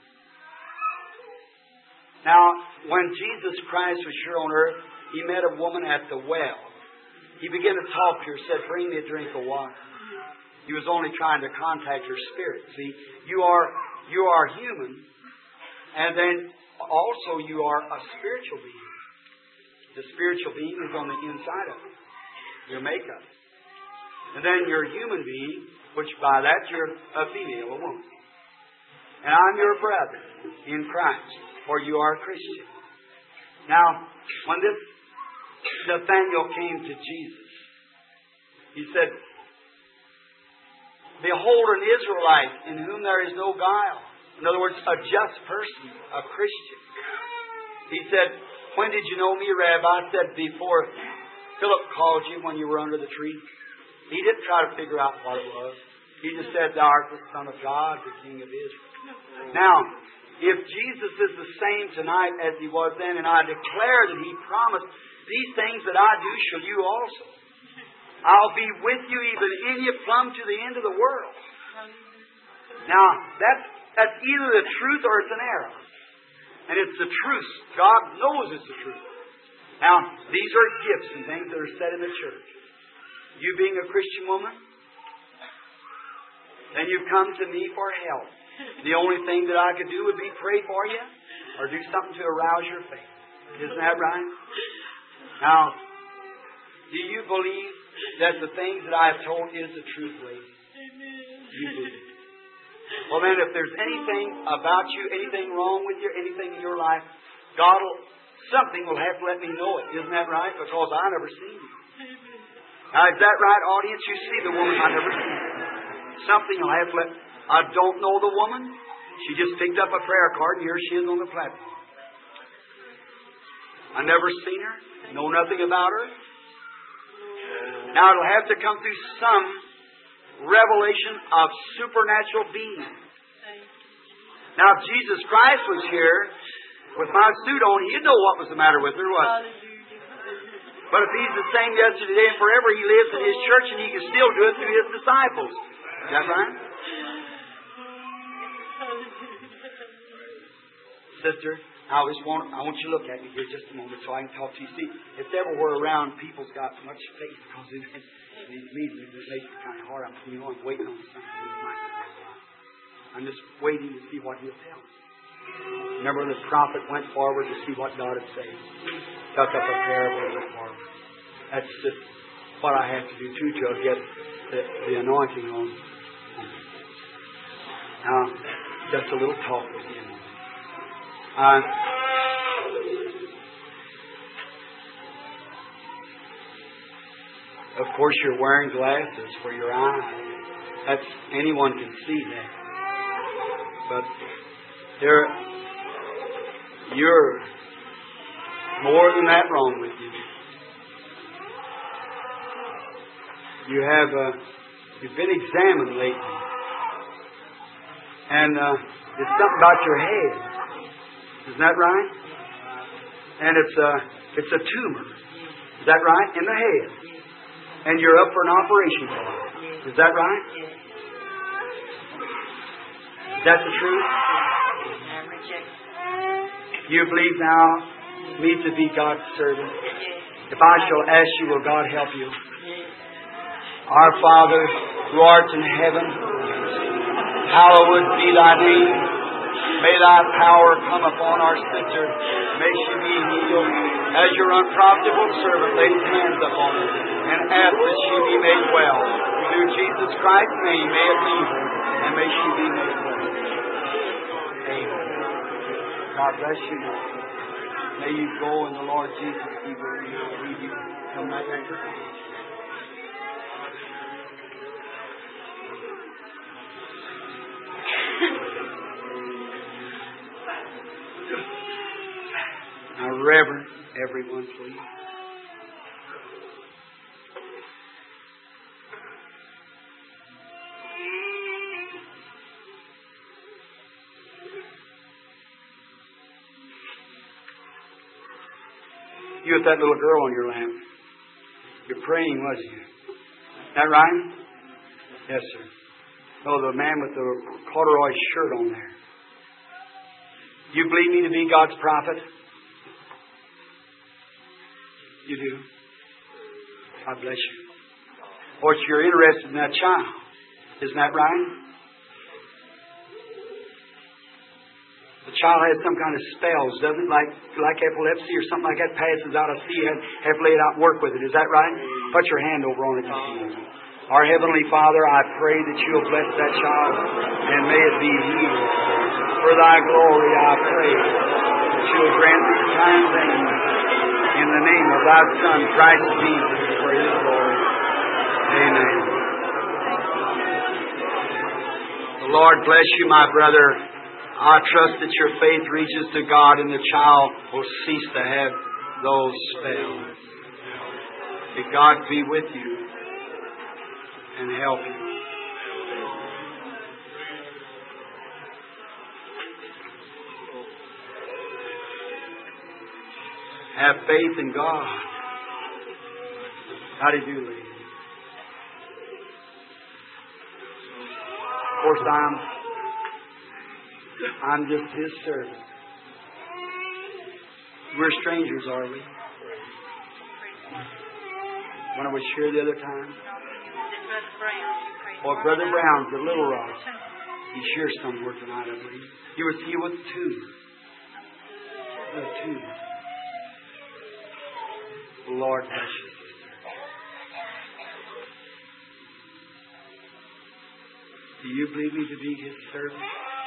Now, when Jesus Christ was here on earth, He met a woman at the well. He began to talk to her, said, "Bring me a drink of water." He was only trying to contact her spirit. See, you are human, and then also you are a spiritual being. The spiritual being is on the inside of you, your makeup. And then you're a human being, which by that you're a female, a woman. And I'm your brother in Christ, or you are a Christian. Now, when this Nathanael came to Jesus, he said, "Behold an Israelite in whom there is no guile." In other words, a just person, a Christian. He said, "When did you know me, Rabbi?" I said, "Before Philip called you when you were under the tree." He didn't try to figure out what it was. He just said, "Thou art the Son of God, the King of Israel." Now, if Jesus is the same tonight as He was then, and I declare that He promised, "These things that I do shall you also. I'll be with you even in you plumb to the end of the world." Now, that's either the truth or it's an error. And it's the truth. God knows it's the truth. Now, these are gifts and things that are said in the church. You being a Christian woman, then you come to me for help. The only thing that I could do would be pray for you or do something to arouse your faith. Isn't that right? Now, do you believe that the things that I have told is the truth, lady? You believe. Well, then, if there's anything about you, anything wrong with you, anything in your life, something will have to let me know it. Isn't that right? Because I never seen you. Now, is that right, audience? You see the woman I never seen. Something will have to let... I don't know the woman. She just picked up a prayer card, and here she is on the platform. I never seen her. Know nothing about her. Now, it'll have to come through some revelation of supernatural being. Now, if Jesus Christ was here with my suit on, He'd know what was the matter with her, wasn't He? But if He's the same yesterday and forever, He lives in His church and He can still do it through His disciples. Is that right? Sister, I want you to look at me here just a moment so I can talk to you. See, if ever we're around, people's got much faith because in these meetings it makes it kind of hard. I'm waiting on something. I'm just waiting to see what He'll tell me. Remember, the prophet went forward to see what God would say. Took up a parable and went forward. That's just what I have to do too to get the anointing on. Now, just a little talk with you. Of course, you're wearing glasses for your eyes. Anyone can see that. But you're more than that wrong with you. You've been examined lately, and it's something about your head. Isn't that right? And it's a tumor. Is that right? In the head. And you're up for an operation for it. Is that right? Is that the truth? You believe now me to be God's servant? If I shall ask you, will God help you? Our Father, who art in heaven, Hallowed be thy name. May thy power come upon our sister. May she be healed. As your unprofitable servant laid his hands upon her and asked that she be made well. Through Jesus Christ's name, may it be her, and may she be made well. Amen. God bless you. May you go in the Lord Jesus be with you. May you come back to Now, Reverend, everyone, please. You with that little girl on your lap. You're praying, wasn't you? That right? Yes, sir. Oh, the man with the corduroy shirt on there. You believe me to be God's prophet? You do? God bless you. Or you're interested in that child. Isn't that right? The child has some kind of spells, doesn't it? Like epilepsy or something like that passes out. I see you have laid out and work with it. Is that right? Put your hand over on it. Our Heavenly Father, I pray that you'll bless that child and may it be healed. For thy glory, I pray that you'll grant these kind things in the name of thy Son, Christ Jesus, for his glory. Amen. The Lord bless you, my brother. I trust that your faith reaches to God and the child will cease to have those spells. May God be with you and help you. Have faith in God. How do you do, ladies? Of course, I'm just His servant. We're strangers, are we? When I was here the other time? Or Brother Brown's the Little Rock. He's here somewhere tonight, I believe. He was here with two. Two. Lord bless you, sister. Do you believe me to be His servant?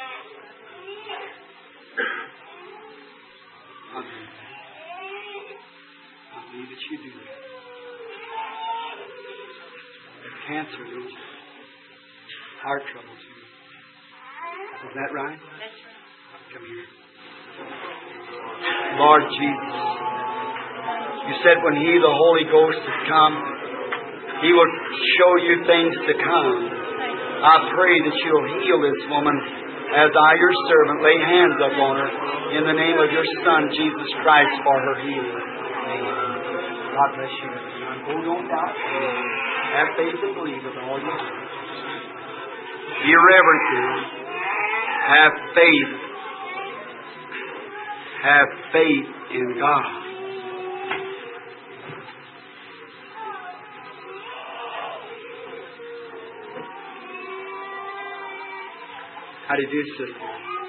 I believe that. I believe that you do that. Cancer is heart trouble too. Is that right? Come here. Lord Jesus, you said when He, the Holy Ghost, has come, He will show you things to come. I pray that you'll heal this woman as I, your servant, lay hands upon her in the name of your Son, Jesus Christ, for her healing. Amen. God bless you. Oh, don't doubt. Have faith and believe with all you do. Be reverent to Him. Have faith. Have faith in God. How do you do, sister?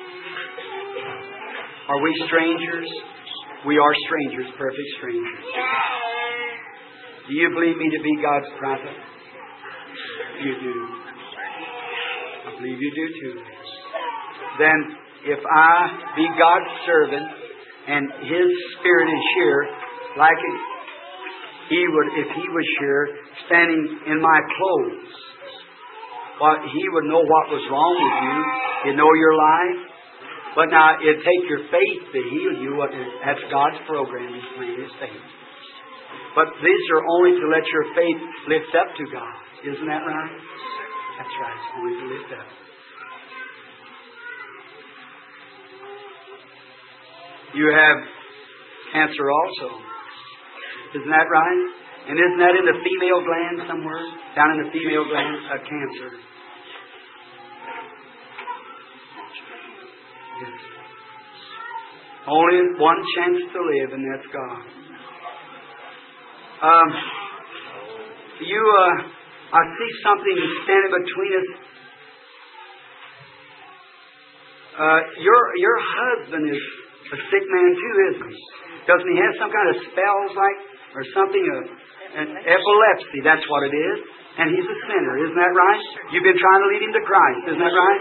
Are we strangers? We are strangers, perfect strangers. Do you believe me to be God's prophet? You do. I believe you do too. Then, if I be God's servant and His Spirit is here, like He would, if He was here, standing in my clothes, well, He would know what was wrong with you. He'd know your life. But now, it'd take your faith to heal you. That's God's program. He's playing His faith. But these are only to let your faith lift up to God. Isn't that right? That's right. It's only to lift up. You have cancer also. Isn't that right? And isn't that in the female gland somewhere? Down in the female gland, a cancer. Yes. Only one chance to live, and that's God. I see something standing between us. Your husband is a sick man too, isn't he? Doesn't he have some kind of spells like, or something, an epilepsy, that's what it is. And he's a sinner, isn't that right? You've been trying to lead him to Christ, isn't that right?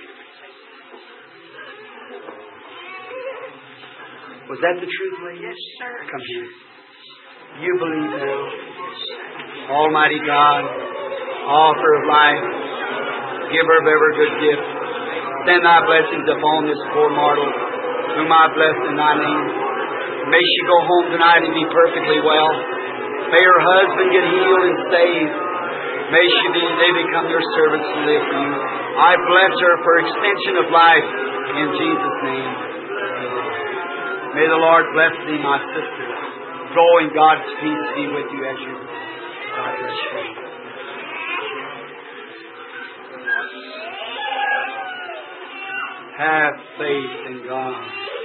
Was that the truth, lady? Yes, sir. Come here. You believe now. Almighty God, author of life, giver of every good gift, send thy blessings upon this poor mortal, whom I bless in thy name. May she go home tonight and be perfectly well. May her husband get healed and saved. May they become your servants to live for you. I bless her for extension of life in Jesus' name. May the Lord bless thee, my sister. Go in God's peace be with you as you. God bless you. Have faith in God.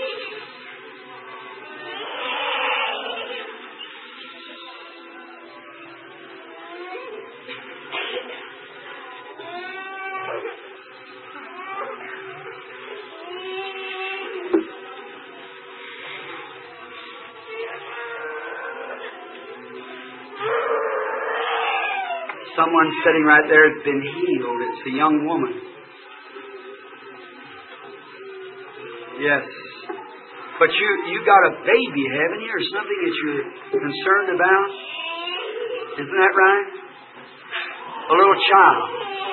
Someone sitting right there has been healed. It's a young woman. Yes. But you got a baby, haven't you, or something that you're concerned about? Isn't that right? A little child.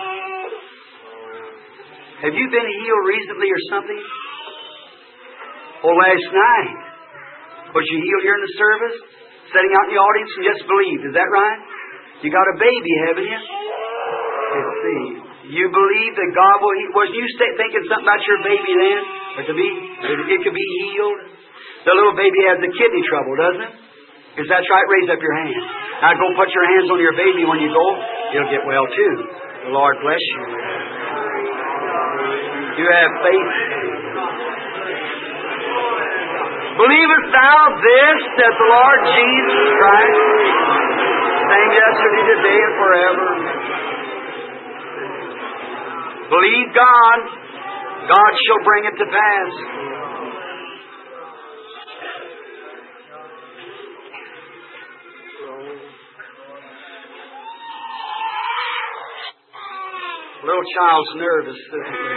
Have you been healed recently or something? Oh, last night. Was you healed here in the service? Sitting out in the audience and just believed. Is that right? You got a baby, haven't you? Let's see. You believe that God will heal. Was you thinking something about your baby then? It could be healed. The little baby has the kidney trouble, doesn't it? If that's right, raise up your hand. Now go put your hands on your baby when you go. He'll get well too. The Lord bless you. You have faith. Believest thou this, that the Lord Jesus Christ, same yesterday, today, and forever. Believe God. God shall bring it to pass. Little child's nervous, isn't he?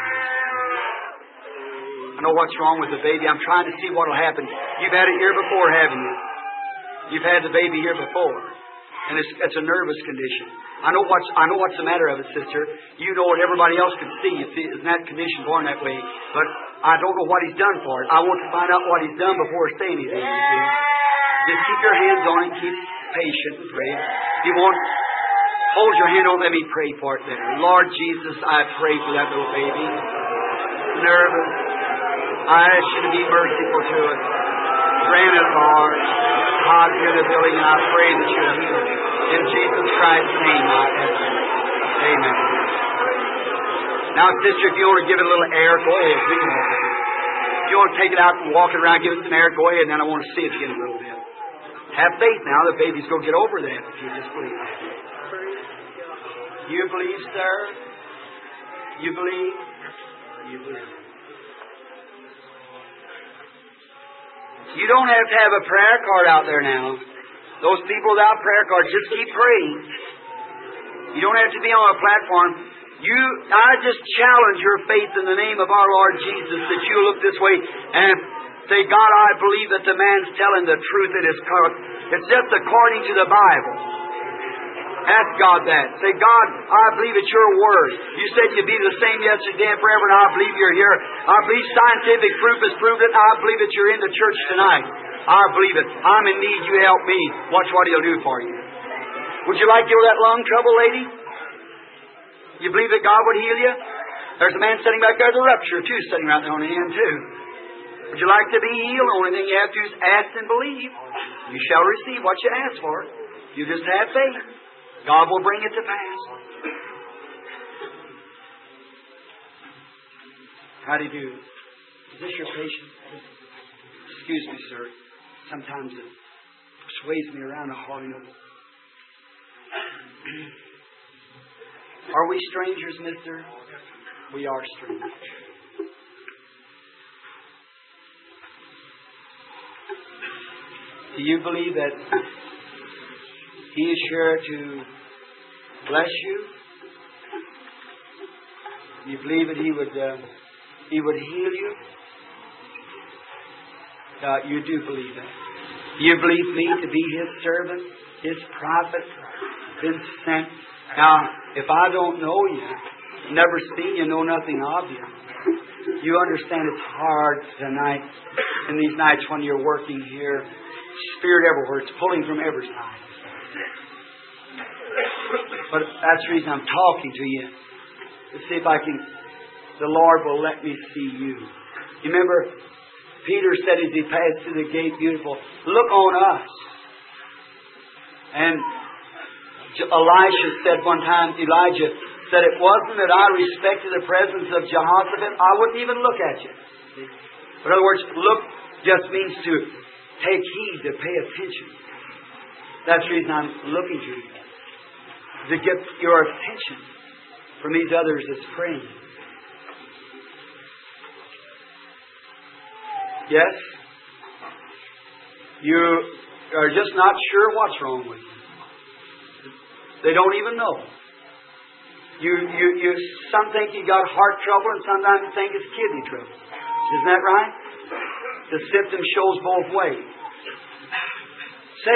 I know what's wrong with the baby. I'm trying to see what will happen. You've had it here before, haven't you? You've had the baby here before. And it's a nervous condition. I know what's the matter of it, sister. You know what everybody else can see. You see, isn't that condition born that way? But I don't know what He's done for it. I want to find out what He's done before I say anything, you see. Just keep your hands on it. Keep patient and pray. If you want, hold your hand on. Let me pray for it there. Lord Jesus, I pray for that little baby. Nervous. I ask you to be merciful to it. Grant it, Lord. God, hear the billing, and I pray that you'll heal it. In Jesus Christ's name, I ask it. Amen. Now, sister, if you want to give it a little air, go ahead. If you want to take it out and walk it around, give it some air, go ahead, and then I want to see it again a little bit. Have faith now. The baby's going to get over that if you just believe. You believe, sir? You believe? You believe. You don't have to have a prayer card out there now. Those people without prayer cards, just keep praying. You don't have to be on a platform. I just challenge your faith in the name of our Lord Jesus that you look this way and say, God, I believe that the man's telling the truth. It's just according to the Bible. Ask God that. Say, God, I believe it's your word. You said you'd be the same yesterday and forever, and I believe you're here. I believe scientific proof has proved it. I believe that you're in the church tonight. I believe it. I'm in need. You help me. Watch what He'll do for you. Would you like to heal that lung trouble, lady? You believe that God would heal you? There's a man sitting back there with a rupture, too, sitting right there on the end, too. Would you like to be healed? The only thing you have to do is ask and believe. You shall receive what you ask for. You just have faith. God will bring it to pass. How do you do? Is this your patient? Excuse me, sir. Sometimes it sways me around a hard enough. Are we strangers, mister? We are strangers. Do you believe that He is sure to bless you? Do you believe that He would heal you? You do believe that. You believe me to be His servant, His prophet, been sent. Now, if I don't know you, never seen you, know nothing of you, you understand it's hard tonight, in these nights when you're working here. Spirit everywhere. It's pulling from every side. But that's the reason I'm talking to you. To see if the Lord will let me see you. You remember, Peter said as he passed through the gate, beautiful, look on us. And Elijah said one time, Elijah said, it wasn't that I respected the presence of Jehoshaphat, I wouldn't even look at you. In other words, look just means to take heed, to pay attention. That's the reason I'm looking to you. To get your attention from these others that's praying. Yes? You are just not sure what's wrong with you. They don't even know. Some think you got heart trouble, and sometimes you think it's kidney trouble. Isn't that right? The symptom shows both ways. Say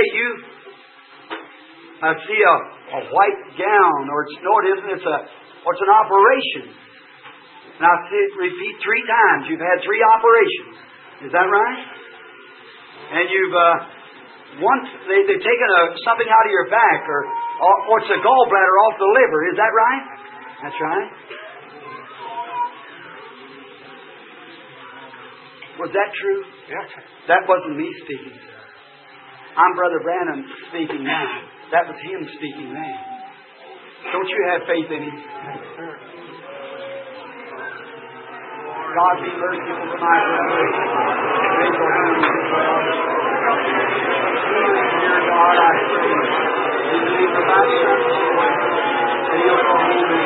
I see a white gown, or it's an operation. And I see it repeat 3 times. You've had 3 operations. Is that right? And you've they've taken something out of your back, or it's a gallbladder off the liver. Is that right? That's right. Was that true? Yes. That wasn't me speaking. I'm Brother Branham speaking now. That was him speaking then. Don't you have faith in Him? God be merciful to my brother. Dear God, I pray. In the name of Thy Son, that He'll call me to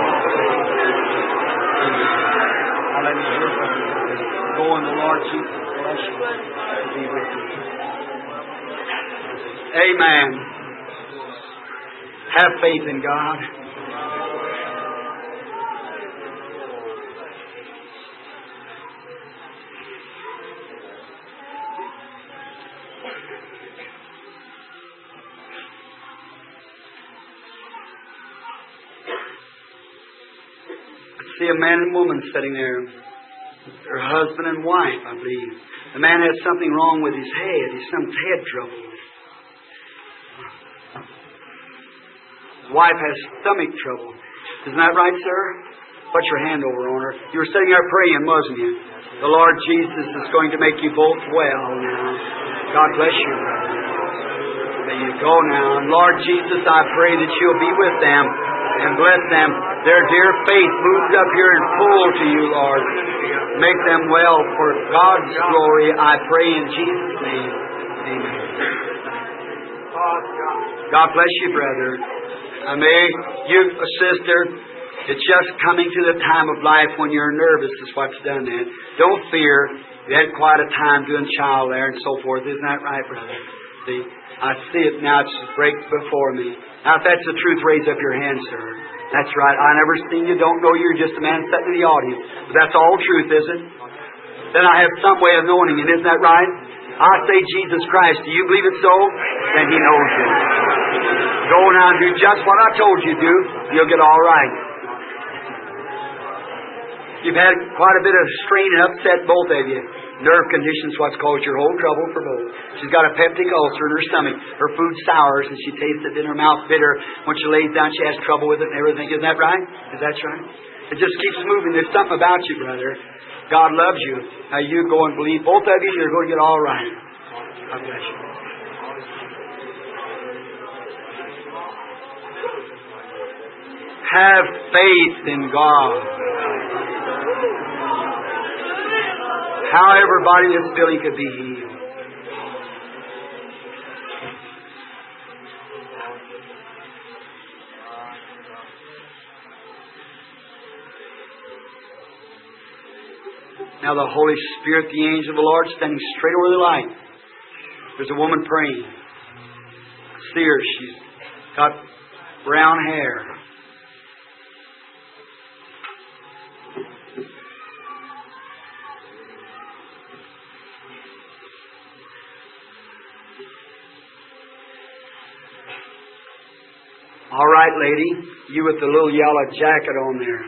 Now let me hear from you. Go in the Lord Jesus. Bless you. Be with you. Amen. Have faith in God. See a man and woman sitting there. Their husband and wife, I believe. The man has something wrong with his head. He's some head trouble. His wife has stomach trouble. Isn't that right, sir? Put your hand over on her. You were sitting there praying, wasn't you? The Lord Jesus is going to make you both well now. God bless you, brother. There you go now. And Lord Jesus, I pray that you'll be with them and bless them. Their dear faith moved up here and full to you, Lord. Make them well for God's glory, I pray in Jesus' name. Amen. God bless you, brother. Sister, it's just coming to the time of life when you're nervous is what's done that. Don't fear. You had quite a time doing child there and so forth. Isn't that right, brother? See, I see it now. It's break before me. Now, if that's the truth, raise up your hand, sir. That's right. I never seen you. Don't know you're just a man sitting in the audience. But that's all truth, is it? Then I have some way of knowing Him. Isn't that right? I say Jesus Christ. Do you believe it so? Then He knows you. Go now and do just what I told you to do. You'll get all right. You've had quite a bit of strain and upset, both of you. Nerve conditions, what's caused your whole trouble for both. She's got a peptic ulcer in her stomach. Her food sours and she tastes it in her mouth bitter. When she lays down, she has trouble with it and everything. Isn't that right? Is that right? It just keeps moving. There's something about you, brother. God loves you. Now you go and believe. Both of you, you're going to get all right. God bless you. Have faith in God. How everybody in this building could be healed. Now the Holy Spirit, the angel of the Lord, standing straight over the light. There's a woman praying. See her. She's got brown hair. All right, lady. You with the little yellow jacket on there.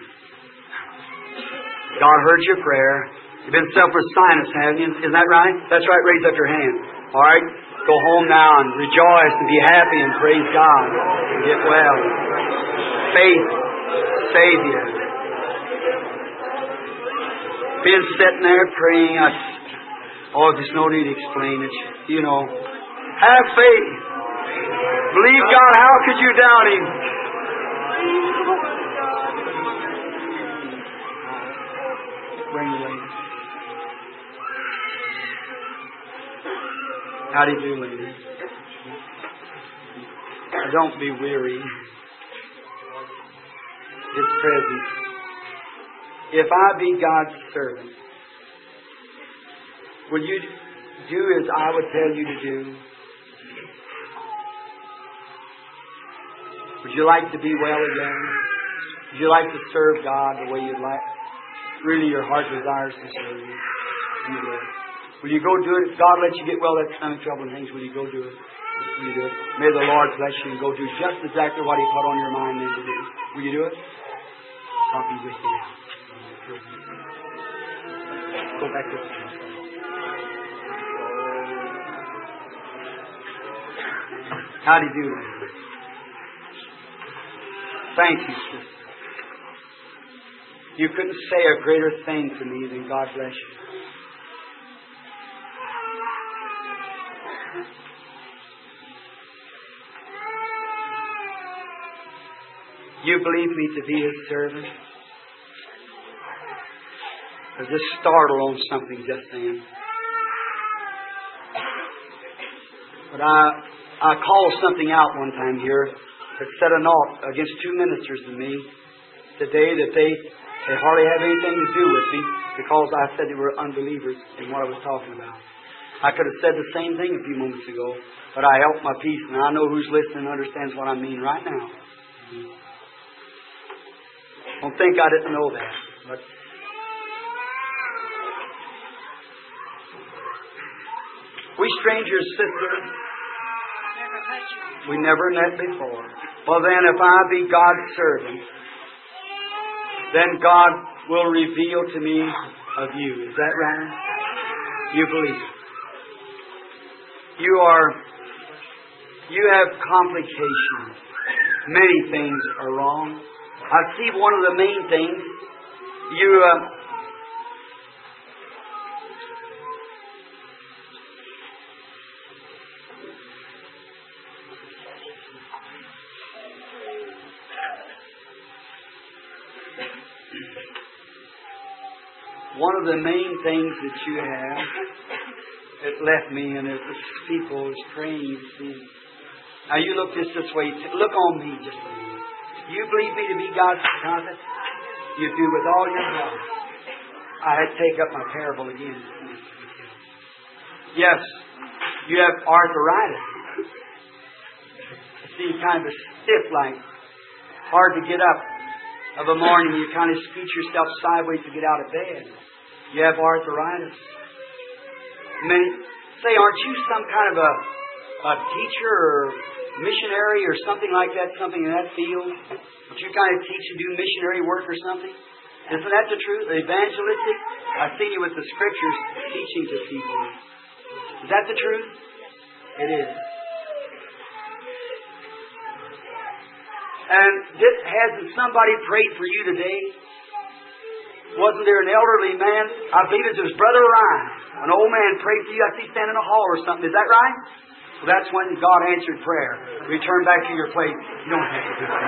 God heard your prayer. You've been suffering with sinus, haven't you? Isn't that right? That's right. Raise up your hand. All right? Go home now and rejoice and be happy and praise God. And get well. Faith save you. Been sitting there praying. There's no need to explain it. You know. Have faith. Believe God. How could you doubt Him? Bring the lady. How do you do, lady? Don't be weary. It's present. If I be God's servant, will you do as I would tell you to do? Would you like to be well again? Would you like to serve God the way you'd like? Really, your heart desires to serve you. You will. Will you go do it? If God lets you get well, that stomach trouble and things, will you go do it? Will you do it? May the Lord bless you and go do just exactly what He put on your mind then to do. Will you do it? I'll be with you now. Go back to the house. How do you do that? Thank you, sister. You couldn't say a greater thing to me than God bless you. You believe me to be His servant? I was just startled on something just then. But I called something out one time here that set a knot against two ministers to me today that they hardly have anything to do with me because I said they were unbelievers in what I was talking about. I could have said the same thing a few moments ago, but I held my peace, and I know who's listening and understands what I mean right now. Don't think I didn't know that. But we strangers, sister, we never met before. Well then, if I be God's servant, then God will reveal to me of you. Is that right? You believe. You have complications. Many things are wrong. I see one of the main things. One of the main things that you have, it left me, and it was people was praying. You see. Now you look this way. Look on me just a minute. You believe me to be God's prophet? You do with all your heart. I had to take up my parable again. Yes, you have arthritis. See, kind of stiff, like hard to get up of a morning. You kind of scoot yourself sideways to get out of bed. You have arthritis. Say, aren't you some kind of a teacher or missionary or something like that, something in that field? Would you kind of teach and do missionary work or something? Isn't that the truth? Evangelistic? I've seen you with the Scriptures teaching to people. Is that the truth? It is. And hasn't somebody prayed for you today? Wasn't there an elderly man? I believe it was Brother Ryan. An old man prayed for you. I see standing in a hall or something. Is that right? Well, that's when God answered prayer. Return back to your place. You don't have to do that.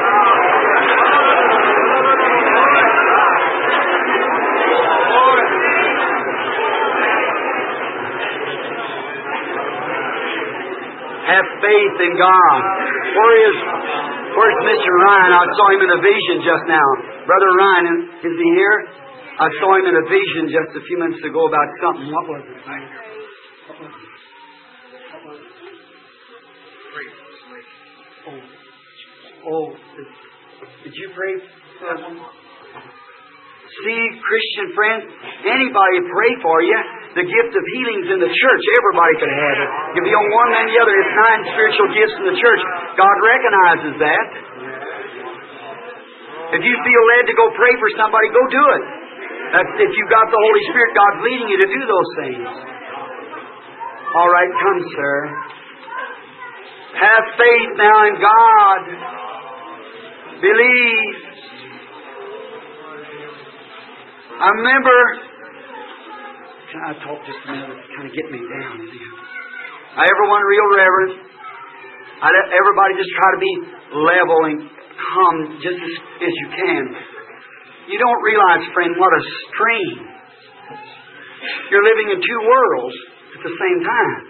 Have faith in God. Where's Mr. Ryan? I saw him in a vision just now. Brother Ryan, is he here? I saw him in a vision just a few minutes ago about something. What was it? Oh, did you pray for that one? See, Christian friends, anybody pray for you. The gift of healing's in the church. Everybody could have it. You be on one and the other. It's 9 spiritual gifts in the church. God recognizes that. If you feel led to go pray for somebody, go do it. That's if you've got the Holy Spirit, God's leading you to do those things. All right, come, sir. Have faith now in God. Believe. I remember. Can I talk just a minute? It's kind of getting me down. I ever want real reverence. I let everybody just try to be level and calm just as you can. You don't realize, friend, what a strain. You're living in 2 worlds at the same time.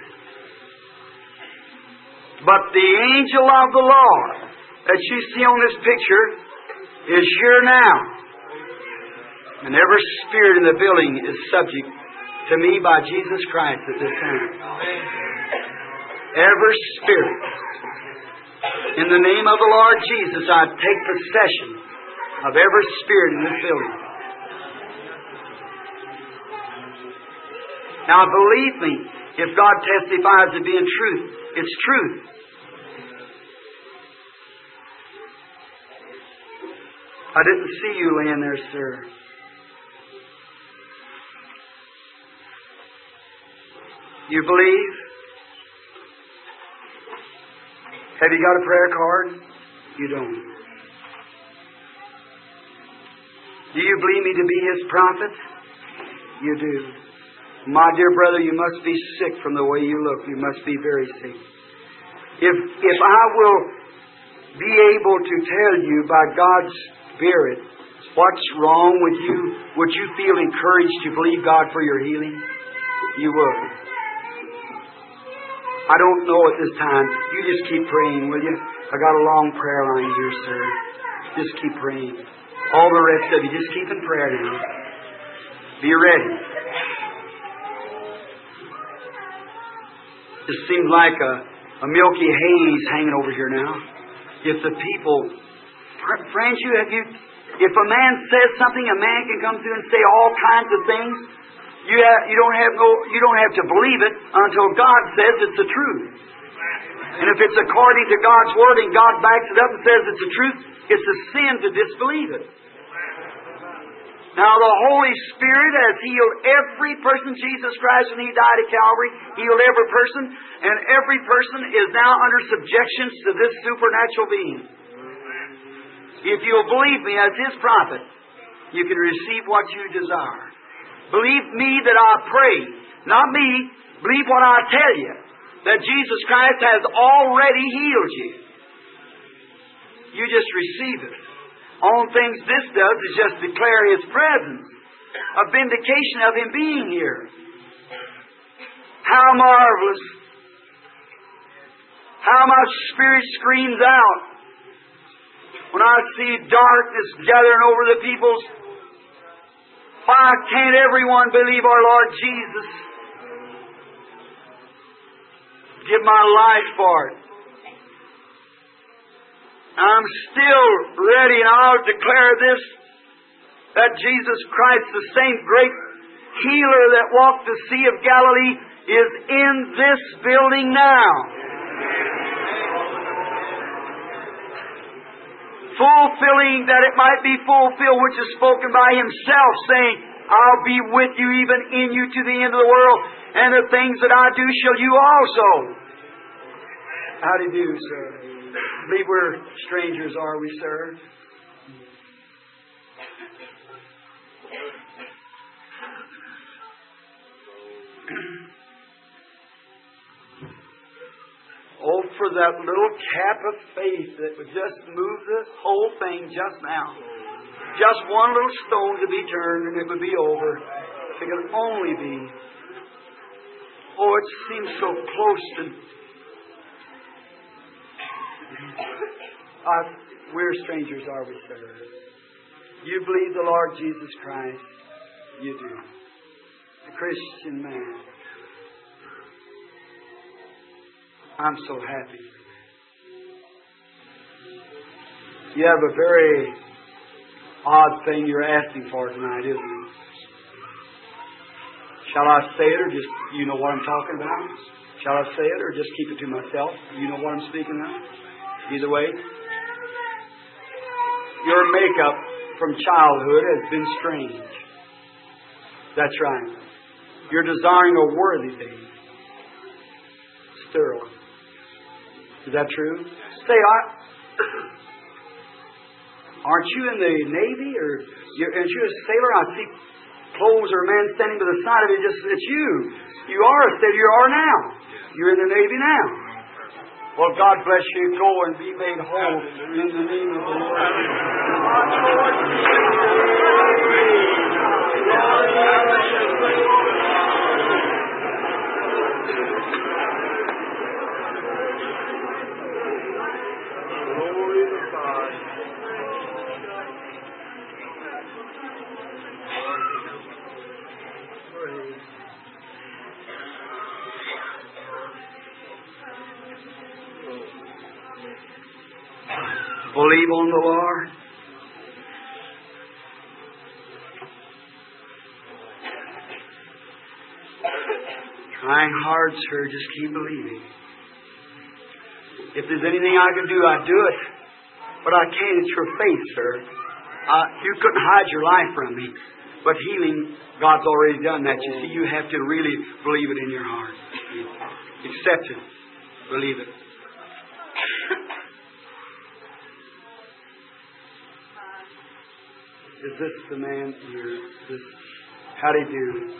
But the angel of the Lord that you see on this picture is here now. And every spirit in the building is subject to me by Jesus Christ at this time. Every spirit. In the name of the Lord Jesus, I take possession of every spirit in this building. Now believe me, if God testifies to being truth, it's truth. I didn't see you laying there, sir. You believe? Have you got a prayer card? You don't. Do you believe me to be His prophet? You do. My dear brother, you must be sick from the way you look. You must be very sick. If I will be able to tell you by God's Spirit what's wrong with you, would you feel encouraged to believe God for your healing? You would. I don't know at this time. You just keep praying, will you? I got a long prayer line here, sir. Just keep praying. All the rest of you, just keep in prayer now. Be ready. It seems like a milky haze hanging over here now. If the people, friends, if a man says something, a man can come through and say all kinds of things. You don't have to believe it until God says it's the truth. And if it's according to God's Word and God backs it up and says it's the truth, it's a sin to disbelieve it. Now the Holy Spirit has healed every person. Jesus Christ, when He died at Calvary, healed every person. And every person is now under subjection to this supernatural being. If you'll believe me as His prophet, you can receive what you desire. Believe me that I pray. Not me. Believe what I tell you. That Jesus Christ has already healed you. You just receive it. Only things this does is just declare His presence. A vindication of Him being here. How marvelous. How my spirit screams out when I see darkness gathering over the people's. Why can't everyone believe our Lord Jesus? Give my life for it. I'm still ready, and I'll declare this, that Jesus Christ, the same great healer that walked the Sea of Galilee, is in this building now. Fulfilling that it might be fulfilled, which is spoken by Himself, saying, I'll be with you, even in you, to the end of the world, and the things that I do shall you also. How do you do, sir? I believe we're strangers, are we, sir? Oh, for that little cap of faith that would just move the whole thing just now. Just one little stone to be turned and it would be over. If it could only be. Oh, it seems so close to... We're strangers, are we, sir? You believe the Lord Jesus Christ? You do. A Christian man. I'm so happy. You have a very odd thing you're asking for tonight, isn't it? Shall I say it, or just, you know what I'm talking about? Shall I say it, or just keep it to myself? You know what I'm speaking of? Either way. Your makeup from childhood has been strange. That's right. You're desiring a worthy thing. Sterile. Is that true? Say, aren't you in the Navy, or aren't you a sailor? I see clothes or a man standing to the side of it. It's you. You are a sailor. You are now. You're in the Navy now. Well, God bless you. Go and be made whole in the name of the Lord. Glory to God. Believe on the Lord. Trying hard, sir. Just keep believing. If there's anything I can do, I'd do it. But I can't. It's your faith, sir. You couldn't hide your life from me. But healing, God's already done that. You see, you have to really believe it in your heart. Accept it. Believe it. Is this the man here? How do you do?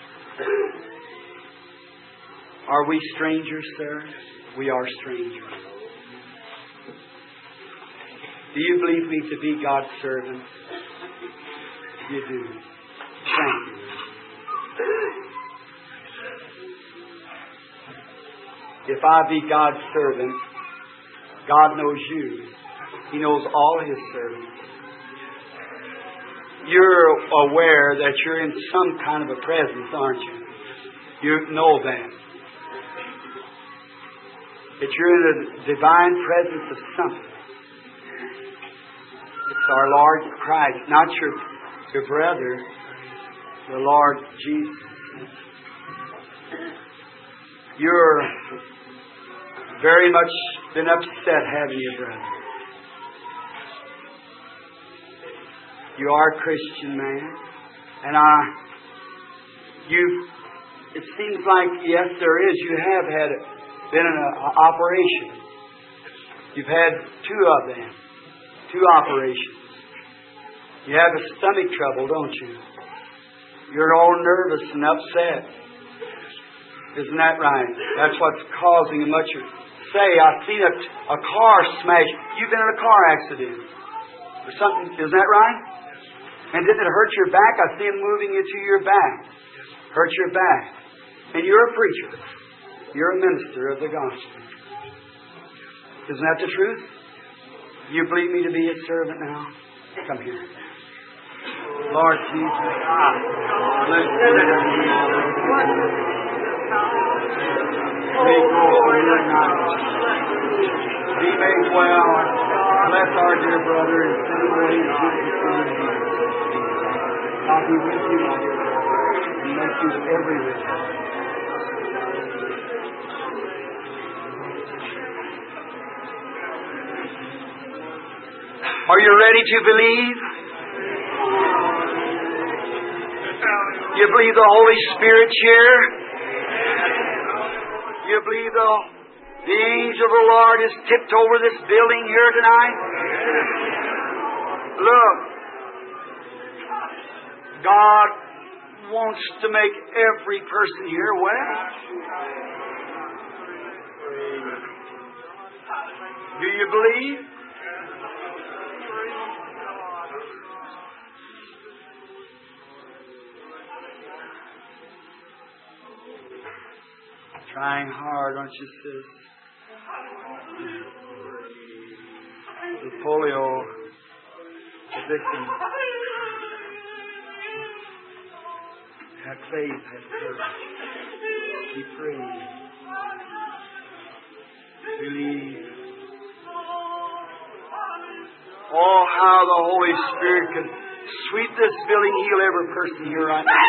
Are we strangers, sir? We are strangers. Do you believe me to be God's servant? You do. Thank you. If I be God's servant, God knows you. He knows all His servants. You're aware that you're in some kind of a presence, aren't you? You know that. That you're in a divine presence of something. It's our Lord Christ, not your brother, the Lord Jesus. You're very much been upset, haven't you, brother? You are a Christian man, and it seems like, yes, there is. You have been in an operation. You've had 2 of them, 2 operations. You have a stomach trouble, don't you? You're all nervous and upset. Isn't that right? That's what's causing a much. Say, I've seen a car smash. You've been in a car accident or something. Isn't that right? And didn't it hurt your back? I see Him moving you to your back. Hurt your back. And you're a preacher. You're a minister of the gospel. Isn't that the truth? You believe me to be His servant now? Come here. Lord Jesus, bless you. May go on your night. Be made well. Bless our dear brother and send him away in Jesus' name. God be with you, my dear brother, and make you everywhere. Are you ready to believe? You believe the Holy Spirit's here? You believe the angel of the Lord has tipped over this building here tonight? Look, God wants to make every person here well. Do you believe? Trying hard, aren't you, sis? The polio victim. Have faith, have courage. Keep praying. Believe. Oh, how the Holy Spirit can sweep this building, heal every person here right now.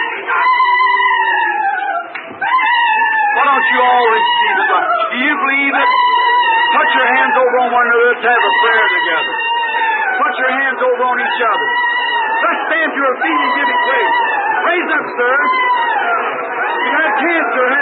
Why don't you all receive it? Do you believe it? Put your hands over on one another. Let's have a prayer together. Put your hands over on each other. Let's stand to our feet and give Him praise. Raise up, sir. You had cancer,